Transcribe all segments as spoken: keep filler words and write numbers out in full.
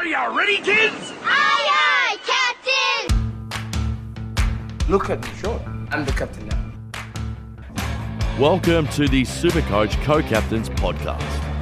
Are you ready, kids? Aye, aye, Captain! Look at me, sure. I'm the captain now. Welcome to the Supercoach Co-Captains Podcast.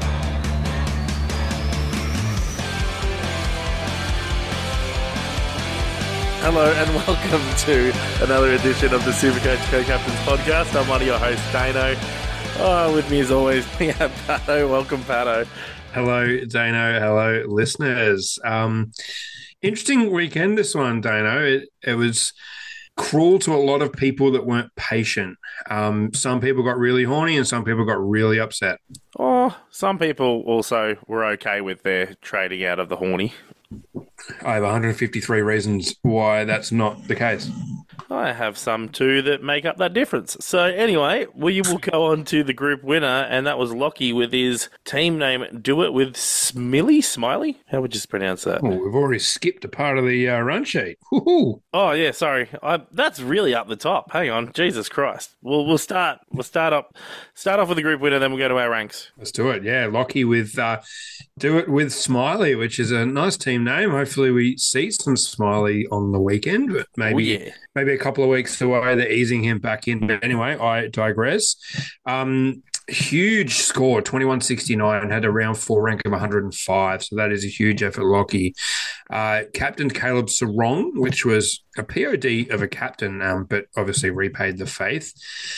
Hello and welcome to another edition of the Supercoach Co-Captains Podcast. I'm one of your hosts, Dano. Oh, with me as always, we have Pato. Welcome, Pato. Hello, Dano. Hello, listeners. Um, interesting weekend, this one, Dano. It, it was cruel to a lot of people that weren't patient. Um, some people got really horny and some people got really upset. Oh, some people also were okay with their trading out of the horny. I have one hundred fifty-three reasons why that's not the case. I have some too that make up that difference. So anyway, we will go on to the group winner, and that was Lockie with his team name Do It with Smiley? Smiley? How would you pronounce that? Oh, we've already skipped a part of the uh, run sheet. Woo-hoo. Oh yeah, sorry. I, that's really up the top. Hang on, Jesus Christ. We'll we'll start we'll start up start off with the group winner, then we'll go to our ranks. Let's do it. Yeah, Lockie with uh, Do It with Smiley, which is a nice team name. Hopefully, we see some Smiley on the weekend, but maybe oh, yeah. maybe a couple of weeks away. They're easing him back in. But anyway, I digress. Um, huge score, twenty-one sixty-nine, had a round four rank of one hundred five. So that is a huge effort, Lockie. Uh, captain Caleb Sarong, which was a P O D of a captain, um, but obviously repaid the faith.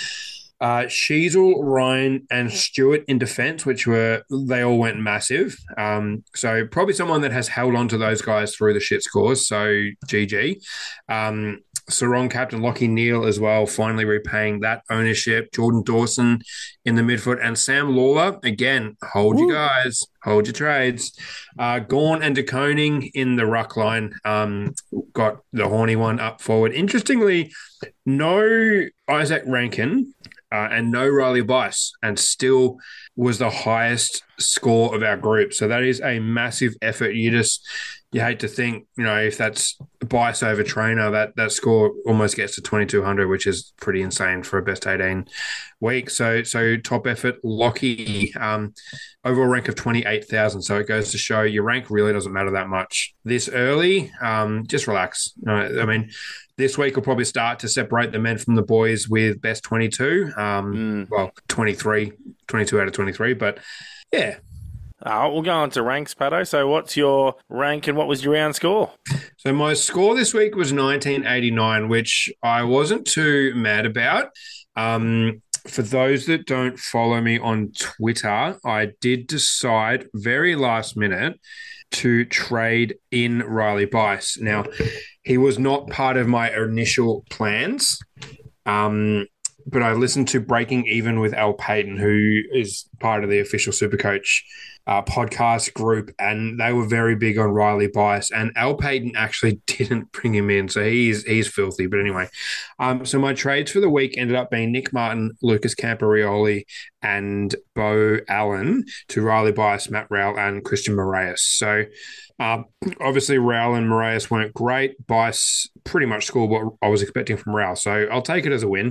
Uh, Sheasel, Ryan, and Stewart in defence, which were, they all went massive. Um, so probably someone that has held on to those guys through the shit scores. So G G. Um, Sarong captain Lockie Neal as well, finally repaying that ownership. Jordan Dawson in the midfoot, and Sam Lawler, again, hold Woo. you guys, hold your trades. Uh, Gawn and DeConing in the ruck line, um, got the horny one up forward. Interestingly, no Isaac Rankin, Uh, and no Riley Bice, and still was the highest score of our group. So that is a massive effort. You just, you hate to think, you know, if that's Bice over Trainer, that, that score almost gets to twenty-two hundred, which is pretty insane for a best eighteen week. So, so top effort, Lockie, um, overall rank of twenty-eight thousand. So it goes to show your rank really doesn't matter that much this early. Um, just relax. Uh, I mean, this week will probably start to separate the men from the boys with best twenty-two. Um, mm. Well, twenty-three, twenty-two out of twenty-three. But, yeah. Uh, we'll go on to ranks, Pato. So what's your rank and what was your round score? So my score this week was nineteen eighty-nine, which I wasn't too mad about. Um, for those that don't follow me on Twitter, I did decide very last minute to trade in Riley Bice. Now, he was not part of my initial plans, um, but I listened to Breaking Even with Al Payton, who is part of the official Supercoach uh, podcast group, and they were very big on Riley Bice, and Al Payton actually didn't bring him in, so he's he's filthy. But anyway, um, so my trades for the week ended up being Nick Martin, Lucas Camparioli, and Bo Allen to Riley Bice, Matt Rowell, and Christian Moraes. So Uh, obviously, Rowell and Moraes weren't great. Bice pretty much scored what I was expecting from Rowell, so I'll take it as a win.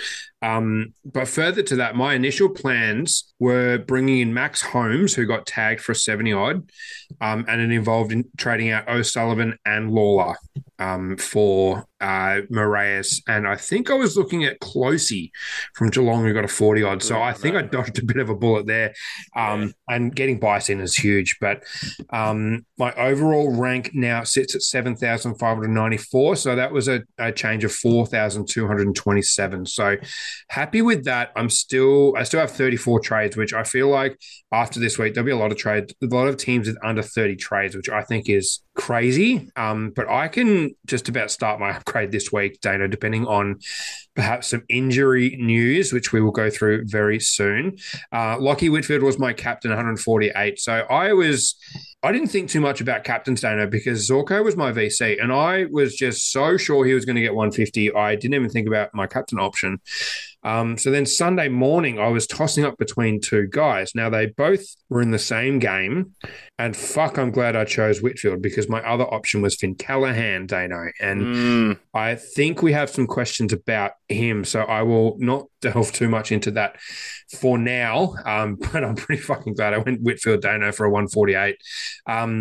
Um, but further to that, my initial plans were bringing in Max Holmes, who got tagged for a seventy-odd, um, and it involved in trading out O'Sullivan and Lawler um, for uh, Moraes. And I think I was looking at Closey from Geelong, who got a forty-odd. So I think I dodged a bit of a bullet there. Um, yeah. And getting Bice in is huge. But um, my overall rank now sits at seven thousand five hundred ninety-four. So that was a, a change of four thousand two hundred twenty-seven. So happy with that. I'm still, I still have thirty-four trades, which I feel like after this week, there'll be a lot of trades, a lot of teams with under thirty trades, which I think is crazy. Um, but I can just about start my upgrade this week, Dana, depending on perhaps some injury news, which we will go through very soon. Uh, Lockie Whitfield was my captain, one hundred forty-eight. So I was, I didn't think too much about captain's Dana because Zorko was my V C, and I was just so sure he was going to get one fifty. I didn't even think about my captain option. Um, so then Sunday morning, I was tossing up between two guys. Now, they both were in the same game, and fuck, I'm glad I chose Whitfield because my other option was Finn Callaghan, Dano, and mm. I think we have some questions about him, so I will not delve too much into that for now, um, but I'm pretty fucking glad I went Whitfield, Dano for a one forty-eight. Um,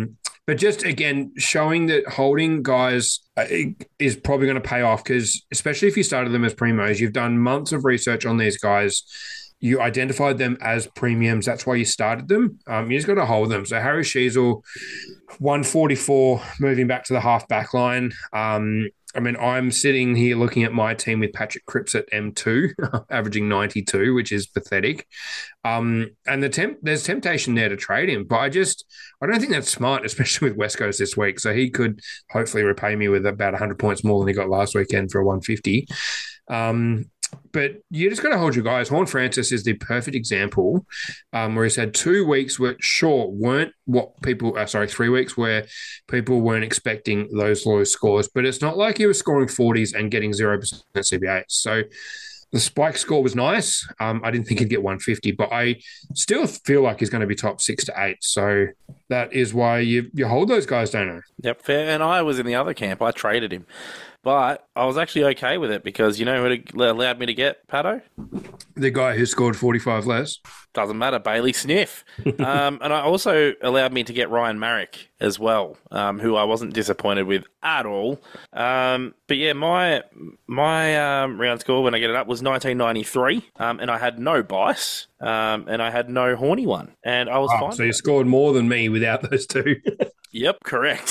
But just again, showing that holding guys uh, is probably going to pay off because, especially if you started them as primos, you've done months of research on these guys. You identified them as premiums. That's why you started them. Um, you just got to hold them. So Harry Sheezel, one forty-four, moving back to the half back line. Um, I mean, I'm sitting here looking at my team with Patrick Cripps at M two, averaging ninety-two, which is pathetic. Um, and the temp- there's temptation there to trade him, but I just I don't think that's smart, especially with West Coast this week. So he could hopefully repay me with about one hundred points more than he got last weekend for a one fifty. Um, But you just got to hold your guys. Horn Francis is the perfect example um, where he's had two weeks where, sure, weren't what people, uh, sorry, three weeks where people weren't expecting those low scores. But it's not like he was scoring forties and getting zero percent C B A. So the spike score was nice. Um, I didn't think he'd get one fifty, but I still feel like he's going to be top six to eight. So that is why you, you hold those guys, don't you? Yep, fair. And I was in the other camp. I traded him. But I was actually okay with it because you know who allowed me to get Pato? The guy who scored forty-five less. Doesn't matter, Bailey Sniff. um, and I also allowed me to get Ryan Marrick as well, um, who I wasn't disappointed with at all. Um, but yeah, my my um, round score when I get it up was nineteen ninety-three, um, and I had no bice, um, and I had no horny one, and I was Oh, fine. so you scored more than me without those two. Yep, correct.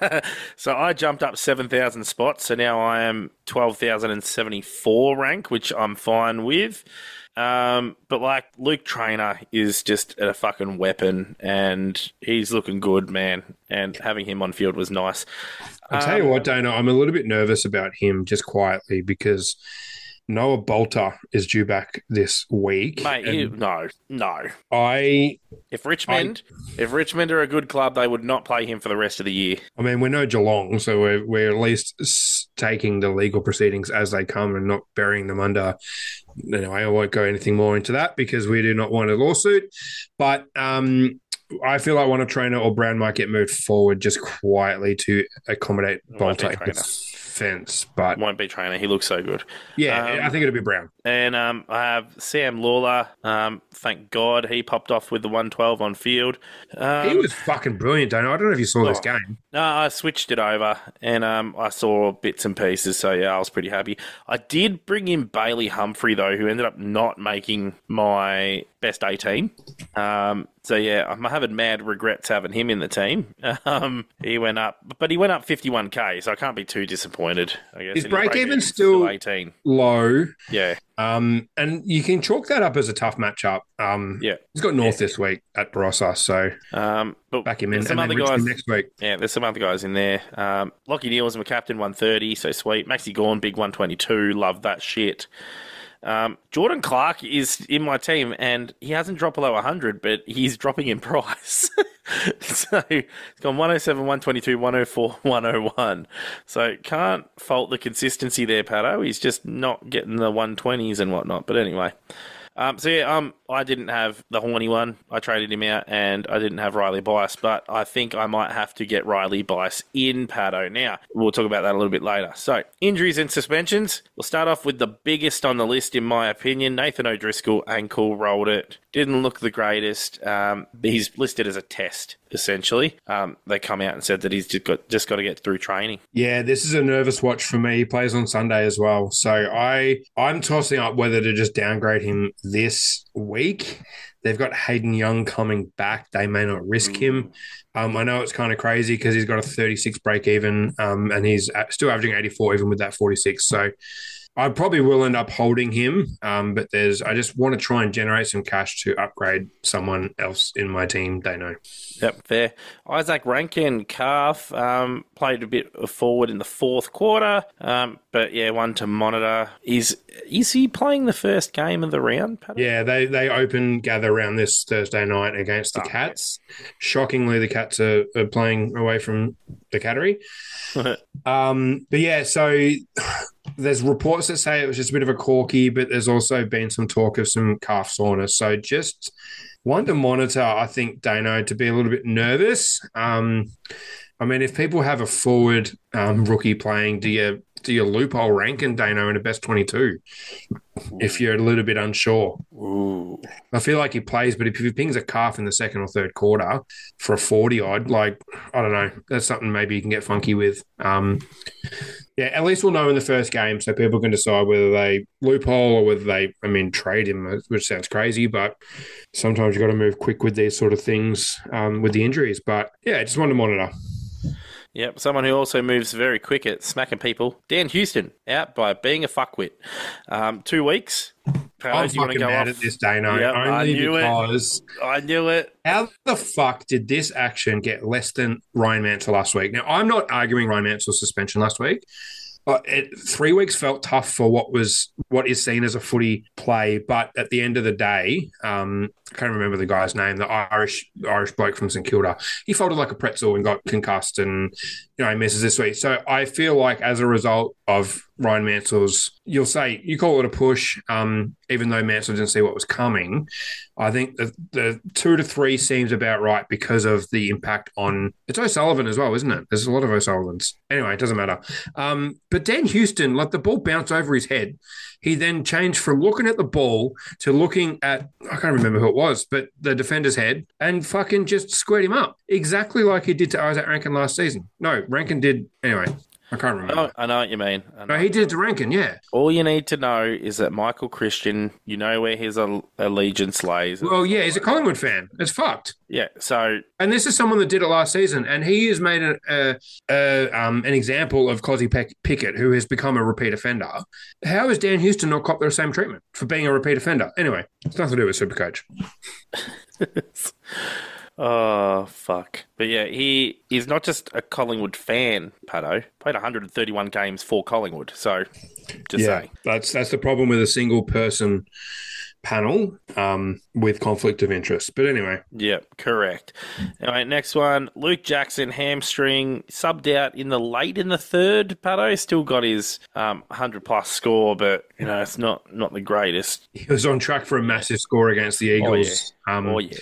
So I jumped up seven thousand spots, so now I am twelve thousand seventy-four rank, which I'm fine with. Um, but like Luke Trainer is just a fucking weapon, and he's looking good, man. And having him on field was nice. I'll tell you Um, what, Dana, I'm a little bit nervous about him just quietly because Noah Bolter is due back this week. Mate, and you, no, no. I, If Richmond, if Richmond are a good club, they would not play him for the rest of the year. I mean, we're no Geelong, so we're, we're at least s- taking the legal proceedings as they come and not burying them under. Anyway, I won't go anything more into that because we do not want a lawsuit. But um, I feel like one of Trainer or Brown might get moved forward just quietly to accommodate Won't be Bolter in Trainer. defence. But Won't be Trainer. He looks so good. yeah, Um, I think it'll be Brown. And um, I have Sam Lawler. Um, thank God he popped off with the one twelve on field. Um, He was fucking brilliant, Dana. I don't know if you saw this Oh. game. No, I switched it over and um, I saw bits and pieces. So, yeah, I was pretty happy. I did bring in Bailey Humphrey, though, who ended up not making my best eighteen. Um, so, yeah, I'm having mad regrets having him in the team. Um, he went up, but he went up fifty-one K, so I can't be too disappointed, I guess. His And his break-even break-even's still- eighteen. Low. Yeah, Um, and you can chalk that up as a tough matchup. Um, yeah. he's got North this week at Barossa, so Um, but back him in. there's some And then other Richmond guys. next week. Yeah, there's some other guys in there. Um, Lockie Neal was my captain, one thirty, so sweet. Maxi Gorn, big one twenty-two, love that shit. Um, Jordan Clark is in my team, and he hasn't dropped below one hundred, but he's dropping in price. So he's gone one oh seven, one twenty-two, one oh four, one oh one. So can't fault the consistency there, Pato. He's just not getting the one twenties and whatnot. But anyway. Um, so yeah, um, I didn't have the horny one. I traded him out, and I didn't have Riley Bice, but I think I might have to get Riley Bice in Pato. Now, we'll talk about that a little bit later. So, injuries and suspensions. We'll start off with the biggest on the list, in my opinion. Nathan O'Driscoll, ankle rolled it. Didn't look the greatest. Um, he's listed as a test, essentially. Um, they come out and said that he's just got just got to get through training. Yeah, this is a nervous watch for me. He plays on Sunday as well. So I, I'm tossing up whether to just downgrade him this week. They've got Hayden Young coming back. They may not risk him. Um, I know it's kind of crazy because he's got a thirty-six break even um, and he's still averaging eighty-four even with that forty-six. So I probably will end up holding him, um, but there's. I just want to try and generate some cash to upgrade someone else in my team. They know. Yep, fair. Isaac Rankin, calf, um, played a bit of forward in the fourth quarter, um, but yeah, one to monitor. Is is he playing the first game of the round, Pat? Yeah, they they open gather around this Thursday night against the Oh, Cats. Shockingly, the Cats are, are playing away from the Cattery. um, but yeah, so there's reports that say it was just a bit of a corky, but there's also been some talk of some calf soreness. So just one to monitor, I think, Dano, to be a little bit nervous. Um, I mean, if people have a forward um, rookie playing, do you do you loophole Rankin Dano in a best twenty-two? If you're a little bit unsure, Ooh. I feel like he plays, but if he pings a calf in the second or third quarter for a forty odd, like I don't know, that's something maybe you can get funky with. Um, yeah, at least we'll know in the first game, so people can decide whether they loophole or whether they, I mean, trade him, which sounds crazy, but sometimes you got to move quick with these sort of things um, with the injuries. But yeah, just wanted to monitor. Yep, someone who also moves very quick at smacking people. Dan Houston, out by being a fuckwit. Um, two weeks. How I'm do you want to fucking go mad off? at this, Dano, Yep, only I knew because it. I knew it. how the fuck did this action get less than Ryan Mansell last week? Now, I'm not arguing Ryan Mansell's suspension last week. Uh, it, three weeks felt tough for what was what is seen as a footy play, but at the end of the day, um, I can't remember the guy's name, the Irish Irish bloke from St Kilda. He folded like a pretzel and got concussed, and you know he misses this week. So I feel like as a result of Ryan Mansell's, you'll say you call it a push, um, even though Mansell didn't see what was coming. I think the, the two to three seems about right because of the impact on it's O'Sullivan as well, isn't it? There's a lot of O'Sullivans. Anyway, it doesn't matter. Um, but Dan Houston, like the ball bounced over his head. He then changed from looking at the ball to looking at, I can't remember who it was, but the defender's head and fucking just squared him up. Exactly like he did to Isaac Rankin last season. No, Rankin did, anyway. I can't remember. I know, I know what you mean. I know. No, he did it to Rankin, yeah. All you need to know is that Michael Christian, you know where his al- allegiance lays. Well, yeah, he's a Collingwood fan. It's fucked. Yeah, so... And this is someone that did it last season, and he has made a, a, a, um, an example of Cozzy Peck- Pickett, who has become a repeat offender. How is Dan Houston not cop the same treatment for being a repeat offender? Anyway, it's nothing to do with Supercoach. Oh, fuck. But yeah, he is not just a Collingwood fan, Pato. Played one hundred thirty-one games for Collingwood, so just yeah, saying. that's that's the problem with a single person panel um, with conflict of interest. But anyway. Yep, correct. All right, next one. Luke Jackson, hamstring, subbed out in the late in the third, Pato. Still got his um, one hundred plus score, but, you know, it's not, not the greatest. He was on track for a massive score against the Eagles. Oh, yeah. Um, oh, yeah.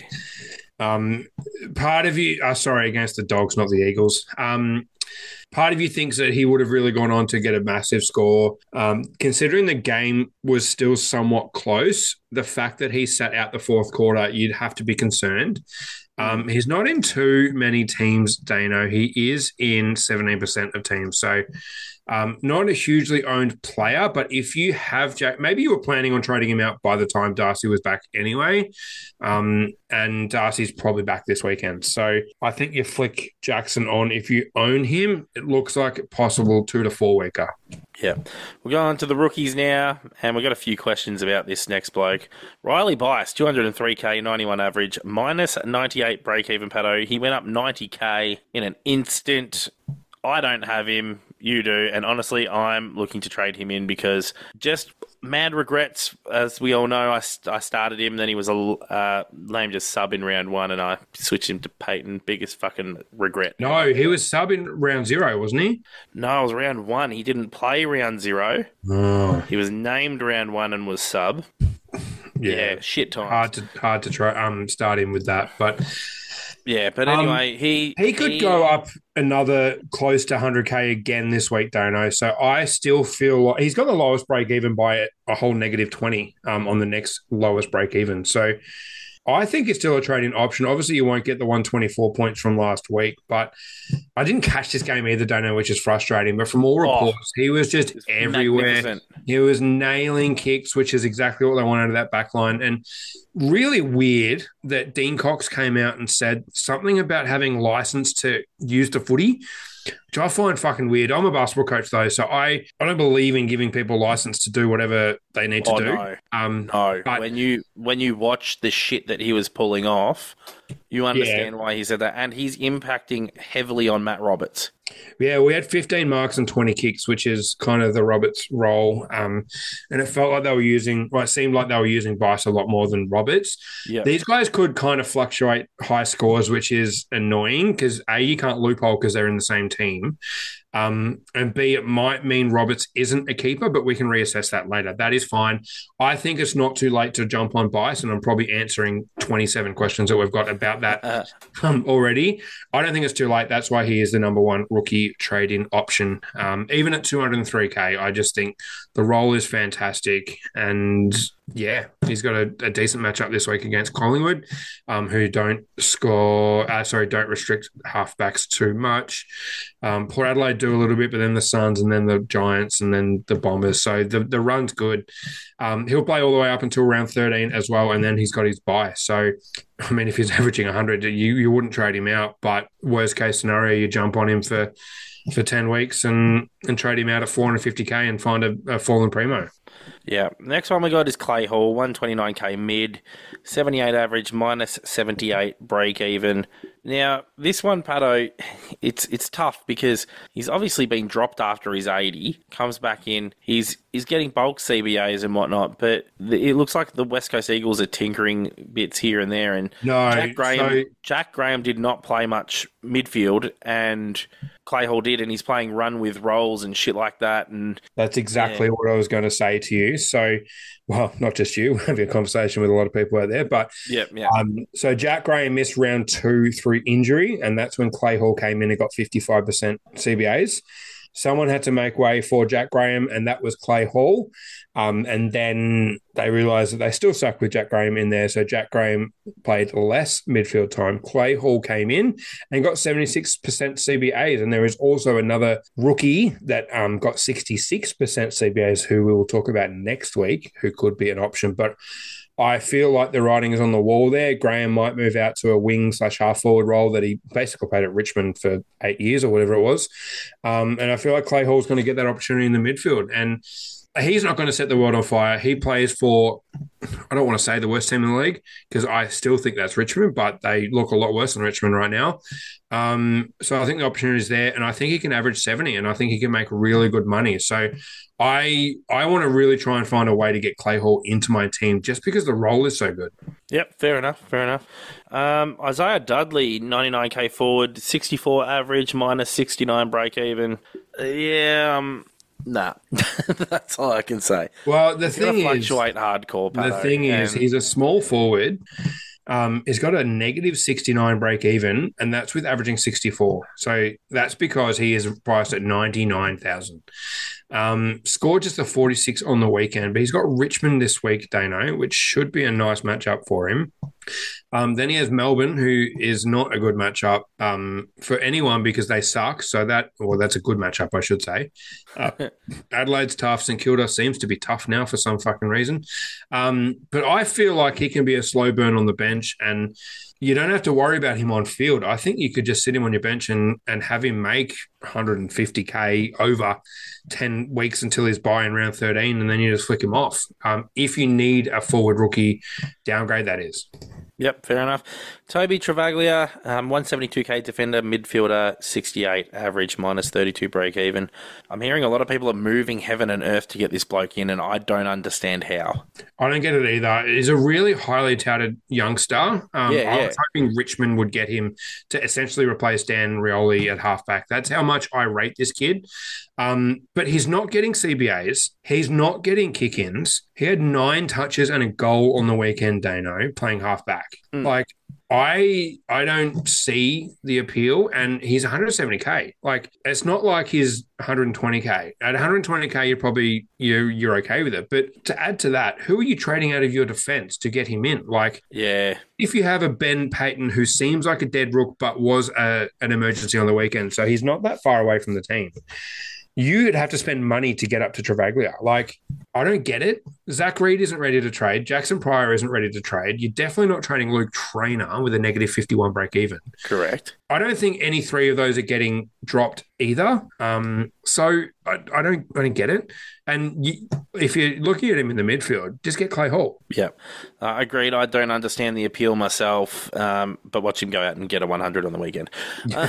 Um, part of you, uh, sorry, against the Dogs, not the Eagles. Um, part of you thinks that he would have really gone on to get a massive score. Um, considering the game was still somewhat close, the fact that he sat out the fourth quarter, you'd have to be concerned. Um, he's not in too many teams, Dano. He is in seventeen percent of teams. So um, not a hugely owned player, but if you have Jack, maybe you were planning on trading him out by the time Darcy was back anyway. Um, and Darcy's probably back this weekend. So I think you flick Jackson on. If you own him, it looks like a possible two to four weeker. Yeah. We'll go on to the rookies now, and we've got a few questions about this next bloke. Riley Bice, two hundred three K, ninety-one average, minus ninety-eight break-even, Pato. He went up ninety K in an instant. I don't have him. You do. And honestly, I'm looking to trade him in because just mad regrets. As we all know, I, I started him, then he was a uh, named as sub in round one, and I switched him to Peyton. Biggest fucking regret. No, he was sub in round zero, wasn't he? No, it was round one. He didn't play round zero. Oh. He was named round one and was sub. Yeah, yeah shit times. Hard to hard to try um start him with that, but yeah. But anyway, um, he he could he, go up another close to one hundred K again this week, Dono. So I still feel like he's got the lowest break even by a whole negative twenty um on the next lowest break even. So I think it's still a trading option. Obviously, you won't get the one hundred twenty-four points from last week, but I didn't catch this game either, Dono, which is frustrating. But from all reports, oh, he was just everywhere. He was nailing kicks, which is exactly what they want out of that back line. And really weird that Dean Cox came out and said something about having license to use the footy, which I find fucking weird. I'm a basketball coach, though, so I, I don't believe in giving people license to do whatever they need to oh, do. No, um, no. But, when you when you watch the shit that he was pulling off, you understand yeah. why he said that. And he's impacting heavily on Matt Roberts. Yeah, we had fifteen marks and twenty kicks, which is kind of the Roberts role. Um, and it felt like they were using, well, it seemed like they were using Bice a lot more than Roberts. Yeah. These guys could kind of fluctuate high scores, which is annoying because A, you can't loophole because they're in the same team. Um, and B, it might mean Roberts isn't a keeper, but we can reassess that later. That is fine. I think it's not too late to jump on Bice, and I'm probably answering twenty-seven questions that we've got about that Uh, um, already. I don't think it's too late. That's why he is the number one rookie trade-in option. Um, even at two hundred three K, I just think the role is fantastic. And yeah, he's got a, a decent matchup this week against Collingwood, um, who don't score, uh, sorry, don't restrict halfbacks too much. Um, Port Adelaide do a little bit, but then the Suns and then the Giants and then the Bombers. So the, the run's good. Um, he'll play all the way up until round thirteen as well, and then he's got his bye. So, I mean, if he's averaging one hundred, you, you wouldn't trade him out, but worst case scenario, you jump on him for for ten weeks and, and trade him out at four hundred fifty K and find a, a fallen primo. Yeah. Next one we got is Clay Hall, one twenty-nine K mid, seventy-eight average, minus seventy-eight break even. Now, this one, Pato, it's it's tough because he's obviously been dropped after his eighty, comes back in, he's he's getting bulk C B As and whatnot, but the, it looks like the West Coast Eagles are tinkering bits here and there, and No, Jack Graham, so- Jack Graham did not play much midfield, and Clay Hall did, and he's playing run with rolls and shit like that, and That's exactly Yeah. what I was going to say to you. So, well, not just you, we're having a conversation with a lot of people out there, but yeah, yeah. um, so Jack Graham missed round two through injury, and that's when Clay Hall came in and got fifty-five percent C B As. Someone had to make way for Jack Graham, and that was Clay Hall. Um, and then they realised that they still suck with Jack Graham in there. So Jack Graham played less midfield time. Clay Hall came in and got seventy-six percent C B As. And there is also another rookie that um, got sixty-six percent C B As who we will talk about next week, who could be an option. But I feel like the writing is on the wall there. Graham might move out to a wing slash half forward role that he basically played at Richmond for eight years or whatever it was. Um, and I feel like Clay Hall's going to get that opportunity in the midfield. And he's not going to set the world on fire. He plays for, I don't want to say the worst team in the league because I still think that's Richmond, but they look a lot worse than Richmond right now. Um, so I think the opportunity is there, and I think he can average seventy, and I think he can make really good money. So I I want to really try and find a way to get Clay Hall into my team just because the role is so good. Yep, fair enough, fair enough. Um, Isaiah Dudley, ninety-nine K forward, sixty-four average, minus sixty-nine break even. Uh, yeah, um, nah. That's all I can say. Well, the It's going thing to is, fluctuate hardcore, the Pato, thing is, and- he's a small forward. Um, he's got a negative sixty-nine break even, and that's with averaging sixty-four. So that's because he is priced at ninety-nine thousand. Um, scored just a forty-six on the weekend, but he's got Richmond this week, Dano, which should be a nice matchup for him. Um, then he has Melbourne, who is not a good matchup um, for anyone because they suck. So that, well, that's a good matchup, I should say. Uh, Adelaide's tough. St Kilda seems to be tough now for some fucking reason. Um, but I feel like he can be a slow burn on the bench, and you don't have to worry about him on field. I think you could just sit him on your bench and, and have him make one hundred fifty K over ten weeks until his buy in round thirteen, and then you just flick him off. Um, if you need a forward rookie downgrade, that is. Yep, fair enough. Toby Travaglia, um, one seventy-two K defender, midfielder, sixty-eight average, minus thirty-two break even. I'm hearing a lot of people are moving heaven and earth to get this bloke in, and I don't understand how. I don't get it either. He's a really highly touted youngster. Um, Yeah, I yeah. was hoping Richmond would get him to essentially replace Dan Rioli at halfback. That's how much I rate this kid. Um, but he's not getting C B As. He's not getting kick-ins. He had nine touches and a goal on the weekend, Dano, playing halfback. Mm. Like, I I don't see the appeal, and he's one hundred seventy K. Like, it's not like he's one hundred twenty K. At one hundred twenty K, you're probably you you're okay with it. But to add to that, who are you trading out of your defense to get him in? Like, Yeah, if you have a Ben Payton who seems like a dead rook but was a, an emergency on the weekend, so he's not that far away from the team, you'd have to spend money to get up to Travaglia. Like, I don't get it. Zach Reed isn't ready to trade. Jackson Pryor isn't ready to trade. You're definitely not trading Luke Trainer with a negative fifty-one break even. Correct. I don't think any three of those are getting dropped either. Um, so I, I don't I don't get it. And you, if you're looking at him in the midfield, just get Clay Hall. Yeah, uh, agreed. I don't understand the appeal myself, um, but watch him go out and get a one hundred on the weekend. Uh,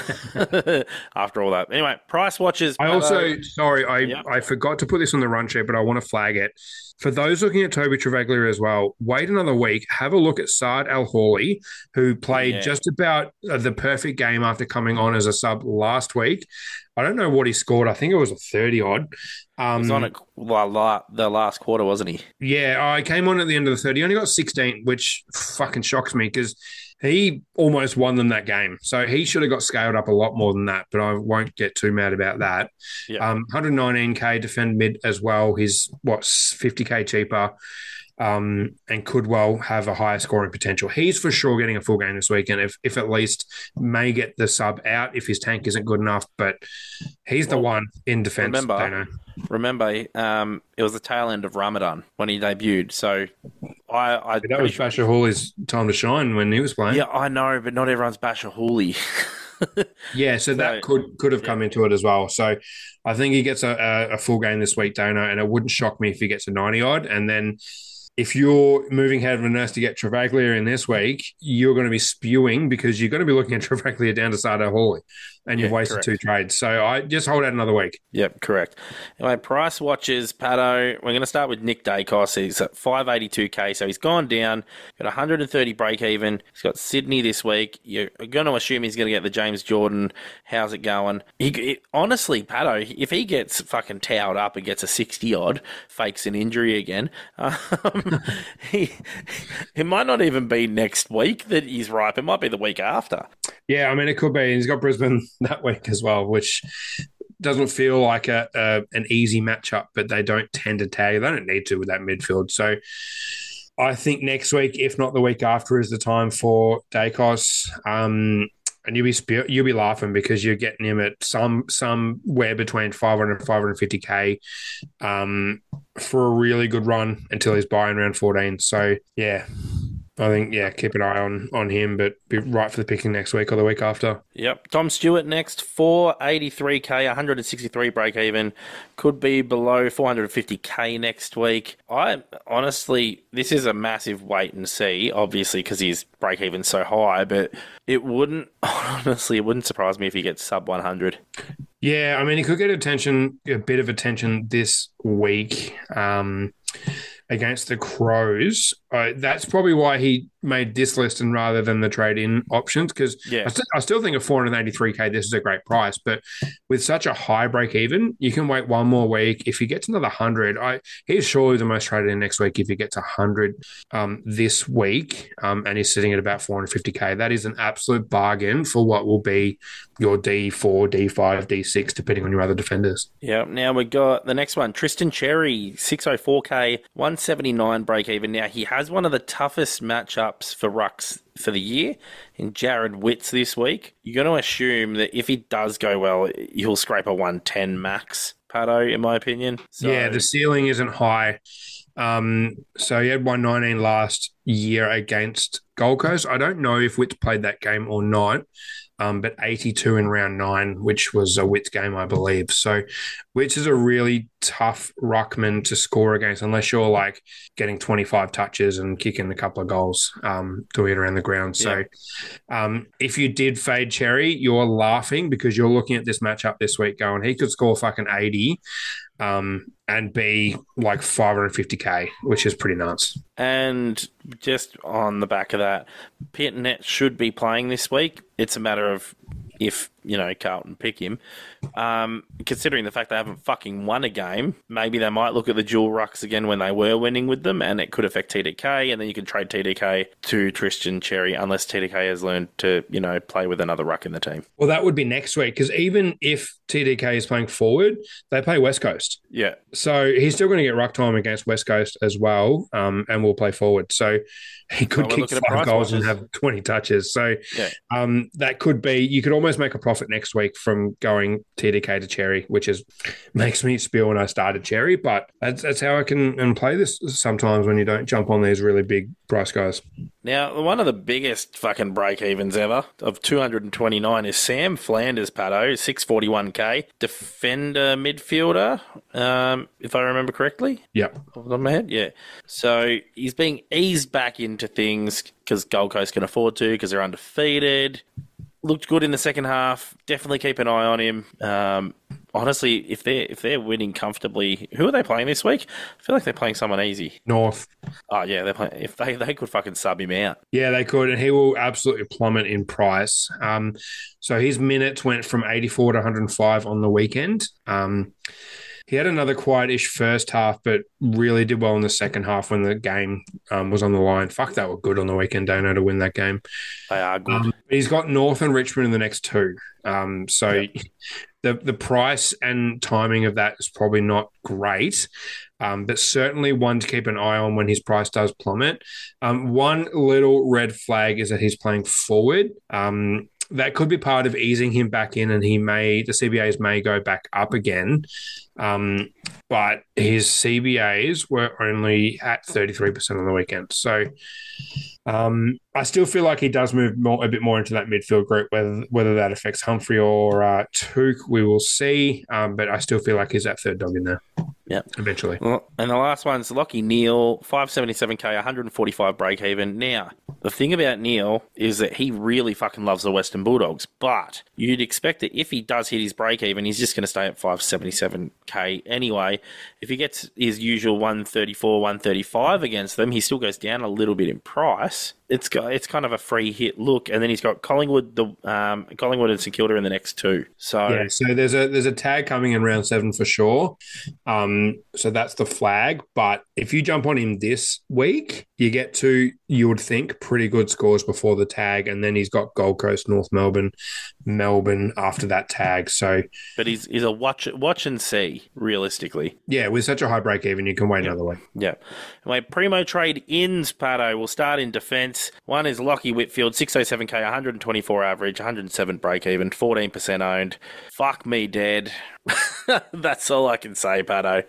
after all that, anyway, price watches. I also sorry, I Yep. I forgot to put this on the run sheet, but I want to flag it. For those looking at Toby Travaglia as well, wait another week. Have a look at Saad Al Hawley, who played Yeah. just about uh, the perfect game after coming on as a sub last week. I don't know what he scored. I think it was a thirty odd. Um, He was on it la- la- the last quarter, wasn't he? Yeah, I came on at the end of the third. He only got sixteen, which fucking shocks me because he almost won them that game. So he should have got scaled up a lot more than that, but I won't get too mad about that. Yeah. Um, one hundred nineteen K defend mid as well. He's, what, fifty K cheaper um, and could well have a higher scoring potential. He's for sure getting a full game this weekend, if, if at least may get the sub out if his tank isn't good enough. But he's the Well, one in defence. remember- Dano. Remember, um, it was the tail end of Ramadan when he debuted. So I, I That was Basher Hawley's time to shine when he was playing. yeah, I know, but not everyone's Basher Hooley. Yeah, so that So, could could have come into it as well. So I think he gets a, a, a full game this week, Dano, and it wouldn't shock me if he gets a ninety odd. And then if you're moving head of a nurse to get Travaglia in this week, you're going to be spewing because you're going to be looking at Travaglia down to Sardo Hawley, and you've Yeah, wasted correct. two trades. So I just hold out another week. Yep, correct. Anyway, price watches, Pato. We're going to start with Nick Dacos. He's at five eighty-two K, so he's gone down. Got one hundred thirty break even. He's got Sydney this week. You're going to assume he's going to get the James Jordan. How's it going? He, he- honestly, Pato, if he gets fucking towed up and gets a sixty odd, fakes an injury again, um, he it might not even be next week that he's ripe. It might be the week after. Yeah, I mean, it could be. He's got Brisbane that week as well, which doesn't feel like a, a an easy matchup, but they don't tend to tag. They don't need to with that midfield. So I think next week, if not the week after, is the time for Dacos. Um, and you'll be spe- you'll be laughing because you're getting him at some somewhere between five hundred and five hundred fifty K um, for a really good run until he's buying around fourteen. So yeah, I think yeah, keep an eye on on him, but be right for the picking next week or the week after. Yep. Tom Stewart next, four eighty-three K, one hundred sixty-three break even. Could be below four hundred fifty K next week. I honestly, this is a massive wait and see, obviously, because his break even's so high, but it wouldn't, honestly, it wouldn't surprise me if he gets sub one hundred. Yeah, I mean, he could get attention, a bit of attention this week um, against the Crows. Uh, that's probably why he made this list and rather than the trade-in options, because Yeah. I, st- I still think at four hundred eighty-three K, this is a great price. But with such a high break-even, you can wait one more week. If he gets another one hundred, I, he's surely the most traded in next week if he gets one hundred um, this week um, and he's sitting at about four hundred fifty K. That is an absolute bargain for what will be your D four, D five, D six, depending on your other defenders. Yeah, now we got the next one, Tristan Cherry, six oh four K, one seventy-nine break even. Now he has one of the toughest matchups for rucks for the year in Jared Witts this week. You're going to assume that if he does go well, he'll scrape a one ten max, Pato, in my opinion. So, Yeah, the ceiling isn't high. Um, so he had one nineteen last year against Gold Coast. I don't know if Witts played that game or not, um, but eighty-two in round nine, which was a Witts game, I believe. So Witts is a really tough ruckman to score against unless you're like getting twenty-five touches and kicking a couple of goals, um, doing it around the ground. So um, if you did fade Cherry, you're laughing because you're looking at this matchup this week going, he could score fucking eighty um, and be like five hundred fifty K, which is pretty nuts. And just on the back of that, Pitnet should be playing this week. It's a matter of if, you know, Carlton pick him. Um, considering the fact they haven't fucking won a game, maybe they might look at the dual rucks again when they were winning with them, and it could affect T D K, and then you can trade T D K to Tristan Cherry unless T D K has learned to, you know, play with another ruck in the team. Well, that would be next week because even if T D K is playing forward, they play West Coast. Yeah. So he's still going to get ruck time against West Coast as well, um, and will play forward. So he could Well, we're kick looking at five price goals and watches. have twenty touches. So Yeah. um, that could be, you could almost make a profit next week from going T D K to Cherry, which is makes me spill when I started Cherry. But that's, that's how I can and play this sometimes when you don't jump on these really big price guys. Now, one of the biggest fucking break-evens ever of two hundred twenty-nine is Sam Flanders, Pato, six forty-one K. Defender midfielder, um, if I remember correctly. Yep. Off the top of my head, yeah. So he's being eased back into things because Gold Coast can afford to because they're undefeated. Looked good in the second half. Definitely keep an eye on him. Um, honestly, if they're if they're winning comfortably, who are they playing this week? I feel like they're playing someone easy. North. Oh yeah, they're playing. If they they could fucking sub him out. Yeah, they could, and he will absolutely plummet in price. Um, so his minutes went from eighty-four to one hundred five on the weekend. Um, he had another quietish first half, but really did well in the second half when the game um, was on the line. Fuck, they were good on the weekend, Dano, to win that game. They are good. Um, he's got North and Richmond in the next two. Um, so Yep. the the price and timing of that is probably not great, um, but certainly one to keep an eye on when his price does plummet. Um, one little red flag is that he's playing forward. Um, that could be part of easing him back in, and he may the C B As may go back up again. Um, but his C B As were only at thirty-three percent on the weekend. So um, I still feel like he does move more, a bit more into that midfield group, whether whether that affects Humphrey or uh, Took, we will see. Um, but I still feel like he's that third dog in there. Yeah, eventually. Well, and the last one's Lockie Neal, five seventy-seven K, one hundred forty-five break even. Now, the thing about Neal is that he really fucking loves the Western Bulldogs, but you'd expect that if he does hit his break even, he's just going to stay at five seventy-seven K anyway. If he gets his usual one thirty-four, one thirty-five against them, he still goes down a little bit in price. It's got, it's kind of a free hit look, and then he's got Collingwood, the um, Collingwood and St Kilda in the next two. So yeah, so there's a there's a tag coming in round seven for sure. Um, so that's the flag. But if you jump on him this week, you get two, you would think, pretty good scores before the tag, and then he's got Gold Coast, North Melbourne, Melbourne after that tag. So, but he's he's a watch watch and see realistically. Yeah, with such a high break even, you can wait yeah. another week. Yeah, my primo trade ins, Pato, will start in defence. One is Lockie Whitfield, six oh seven K, one hundred twenty-four average, one hundred seven break even, fourteen percent owned. Fuck me dead. That's all I can say, Pato.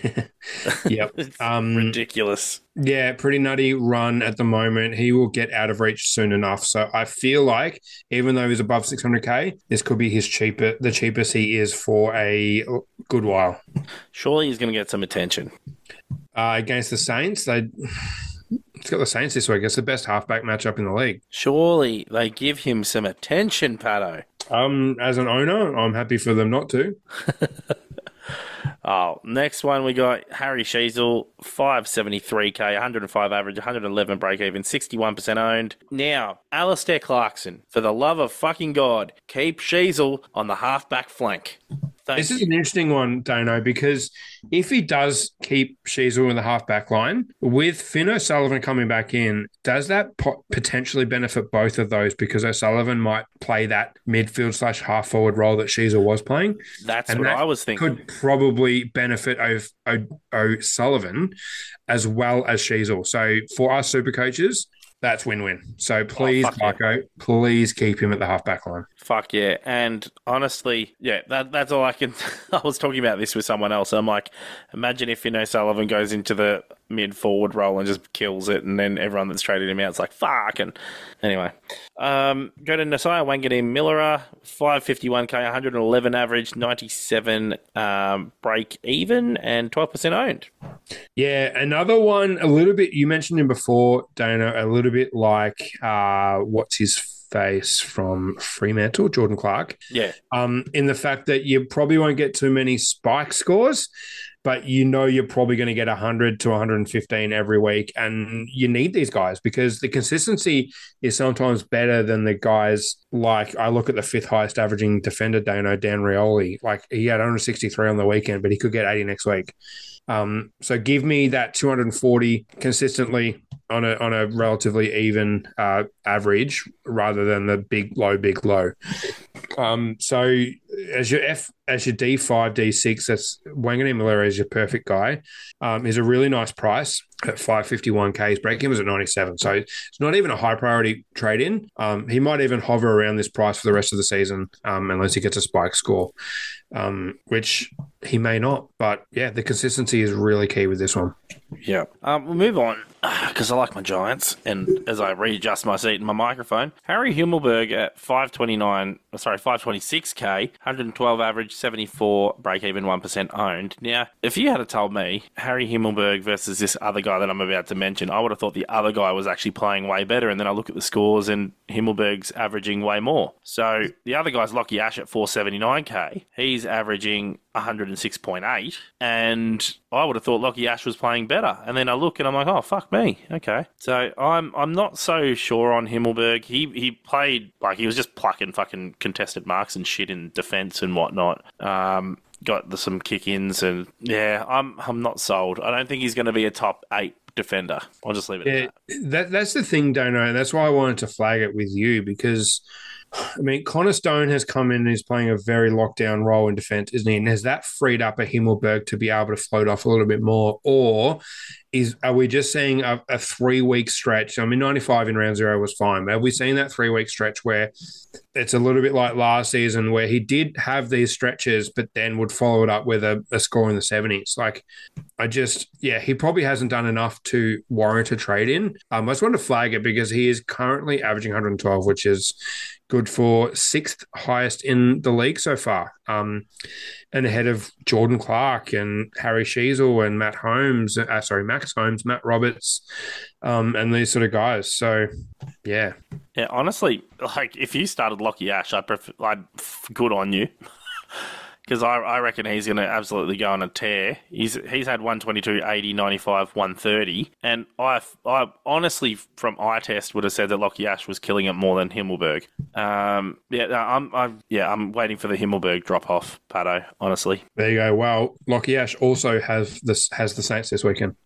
Yep. It's um, ridiculous. Yeah, pretty nutty run at the moment. He will get out of reach soon enough. So I feel like even though he's above six hundred K, this could be his cheaper, the cheapest he is for a good while. Surely he's going to get some attention. Uh, against the Saints, they... It's got the Saints this week. It's the best halfback matchup in the league. Surely they give him some attention, Pato. Um, as an owner, I'm happy for them not to. Oh, next one we got Harry Sheasel, five seventy-three K, one hundred five average, one hundred eleven break even, sixty-one percent owned. Now, Alistair Clarkson, for the love of fucking God, keep Sheasel on the halfback flank. Thank this you. is an interesting one, Dano, because if he does keep Sheasel in the halfback line, with Finn O'Sullivan coming back in, does that po- potentially benefit both of those? Because O'Sullivan might play that midfield slash half forward role that Sheasel was playing. That's and what that I was thinking. Could probably benefit o- o- O'Sullivan as well as Sheasel. So for us super coaches, that's win-win. So please, oh, Marco, yeah. please keep him at the halfback line. Fuck yeah. And honestly, yeah, that that's all I can... I was talking about this with someone else. I'm like, imagine if, you know, Sullivan goes into the mid-forward role and just kills it, and then everyone that's traded him out is like, fuck. And anyway, um, go to Nasiah Wanganeen Millera, five fifty-one K, one hundred eleven average, ninety-seven um, break even, and twelve percent owned. Yeah, another one, a little bit, you mentioned him before, Dana, a little bit like, uh, what's his face from Fremantle, Jordan Clark. Yeah. Um, in the fact that you probably won't get too many spike scores, but you know you're probably going to get one hundred to one hundred fifteen every week, and you need these guys because the consistency is sometimes better than the guys like, I look at the fifth highest averaging defender, Dano, Dan Rioli. Like, he had one hundred sixty-three on the weekend, but he could get eighty next week. Um, so give me that two hundred forty consistently on a on a relatively even uh, average rather than the big low, big low. Um, so as your F as your D five, D six, that's Wanganeen Malera is your perfect guy. Um, he's a really nice price at five fifty-one K. His break-even was at ninety-seven, so it's not even a high priority trade-in. Um, he might even hover around this price for the rest of the season, um, unless he gets a spike score, um, which he may not. But yeah, the consistency is really key with this one. Yeah. Um, we'll move on because I like my Giants, and as I readjust my seat and my microphone, Harry Himmelberg at five twenty-nine, sorry, five twenty-six K, one twelve average, seventy-four break even, one percent owned. Now, if you had told me Harry Himmelberg versus this other guy that I'm about to mention, I would have thought the other guy was actually playing way better, and then I look at the scores and Himmelberg's averaging way more. So the other guy's Lockie Ash at four seventy-nine K. He's averaging one oh six point eight, and I would have thought Lockie Ash was playing better. And then I look and I'm like, oh, fuck me. Okay. So I'm I'm not so sure on Himmelberg. He he played, like, he was just plucking fucking contested marks and shit in defence and whatnot. Um, got the, some kick-ins, and yeah, I'm I'm not sold. I don't think he's going to be a top eight defender. I'll just leave it Yeah, at that. that. That's the thing, Dono, and that's why I wanted to flag it with you, because I mean, Connor Stone has come in and is playing a very lockdown role in defence, isn't he? And has that freed up a Himmelberg to be able to float off a little bit more? Or is are we just seeing a, a three-week stretch? I mean, ninety-five in round zero was fine, but have we seen that three-week stretch where it's a little bit like last season where he did have these stretches but then would follow it up with a, a score in the seventies? Like, I just, yeah, he probably hasn't done enough to warrant a trade-in. Um, I just wanted to flag it because he is currently averaging one twelve, which is good for sixth highest in the league so far, um, and ahead of Jordan Clark and Harry Sheasel and Matt Holmes, uh, sorry, Max Holmes, Matt Roberts, um, and these sort of guys. So, yeah. Yeah, honestly, like, if you started Lockie Ash, I'd prefer, I'd good on you. Because I, I reckon he's going to absolutely go on a tear. He's he's had one twenty-two, eighty, ninety-five, one thirty. And I, I honestly, from eye test, would have said that Lockie Ash was killing it more than Himmelberg. Um, yeah, no, I'm, I'm, yeah, I'm waiting for the Himmelberg drop-off, Pato, honestly. There you go. Well, Lockie Ash also has this has the Saints this weekend.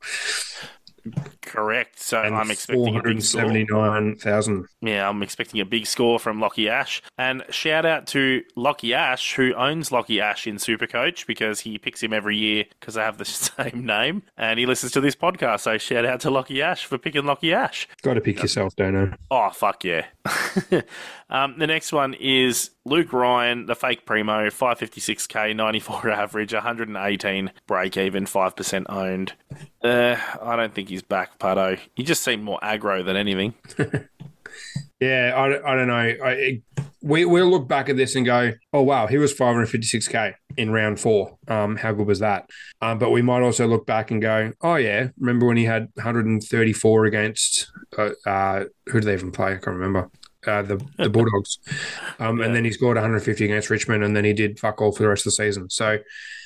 Correct. So and I'm expecting a big score. four hundred seventy-nine thousand. Yeah, I'm expecting a big score from Lockie Ash. And shout out to Lockie Ash, who owns Lockie Ash in Supercoach, because he picks him every year because they have the same name. And he listens to this podcast. So shout out to Lockie Ash for picking Lockie Ash. Got to pick yourself, don't know. Oh, fuck yeah. um, the next one is Luke Ryan, the fake primo, five fifty-six K, ninety-four average, one eighteen break even, five percent owned. Uh, I don't think he's back, Pato. He just seemed more aggro than anything. Yeah, I, I don't know. I, we, we'll look back at this and go, oh, wow, he was five fifty-six K in round four. Um, how good was that? Um, but we might also look back and go, oh, yeah, remember when he had one thirty-four against, uh, uh, who did they even play? I can't remember. Uh, the the Bulldogs. Um, yeah. And then he scored one fifty against Richmond, and then he did fuck all for the rest of the season. So,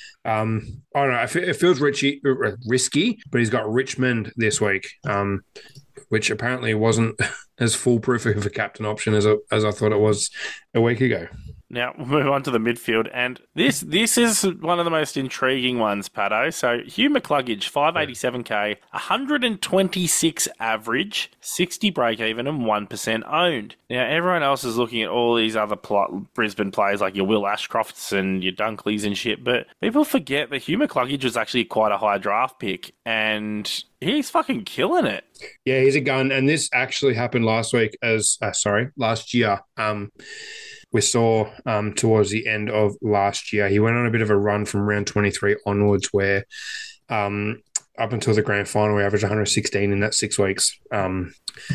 um, I don't know. It feels risky, risky, but he's got Richmond this week, um, which apparently wasn't as foolproof of a captain option as, a, as I thought it was a week ago. Now, we'll move on to the midfield, and this this is one of the most intriguing ones, Pato. So, Hugh McCluggage, five eighty-seven K, one twenty-six average, sixty break-even, and one percent owned. Now, everyone else is looking at all these other pl- Brisbane players, like your Will Ashcrofts and your Dunkleys and shit, but people forget that Hugh McCluggage was actually quite a high draft pick, and he's fucking killing it. Yeah, he's a gun, and this actually happened last week as, uh, sorry, last year. Um, we saw um, towards the end of last year, he went on a bit of a run from round twenty-three onwards where um, up until the grand final, we averaged one sixteen in that six weeks. Um,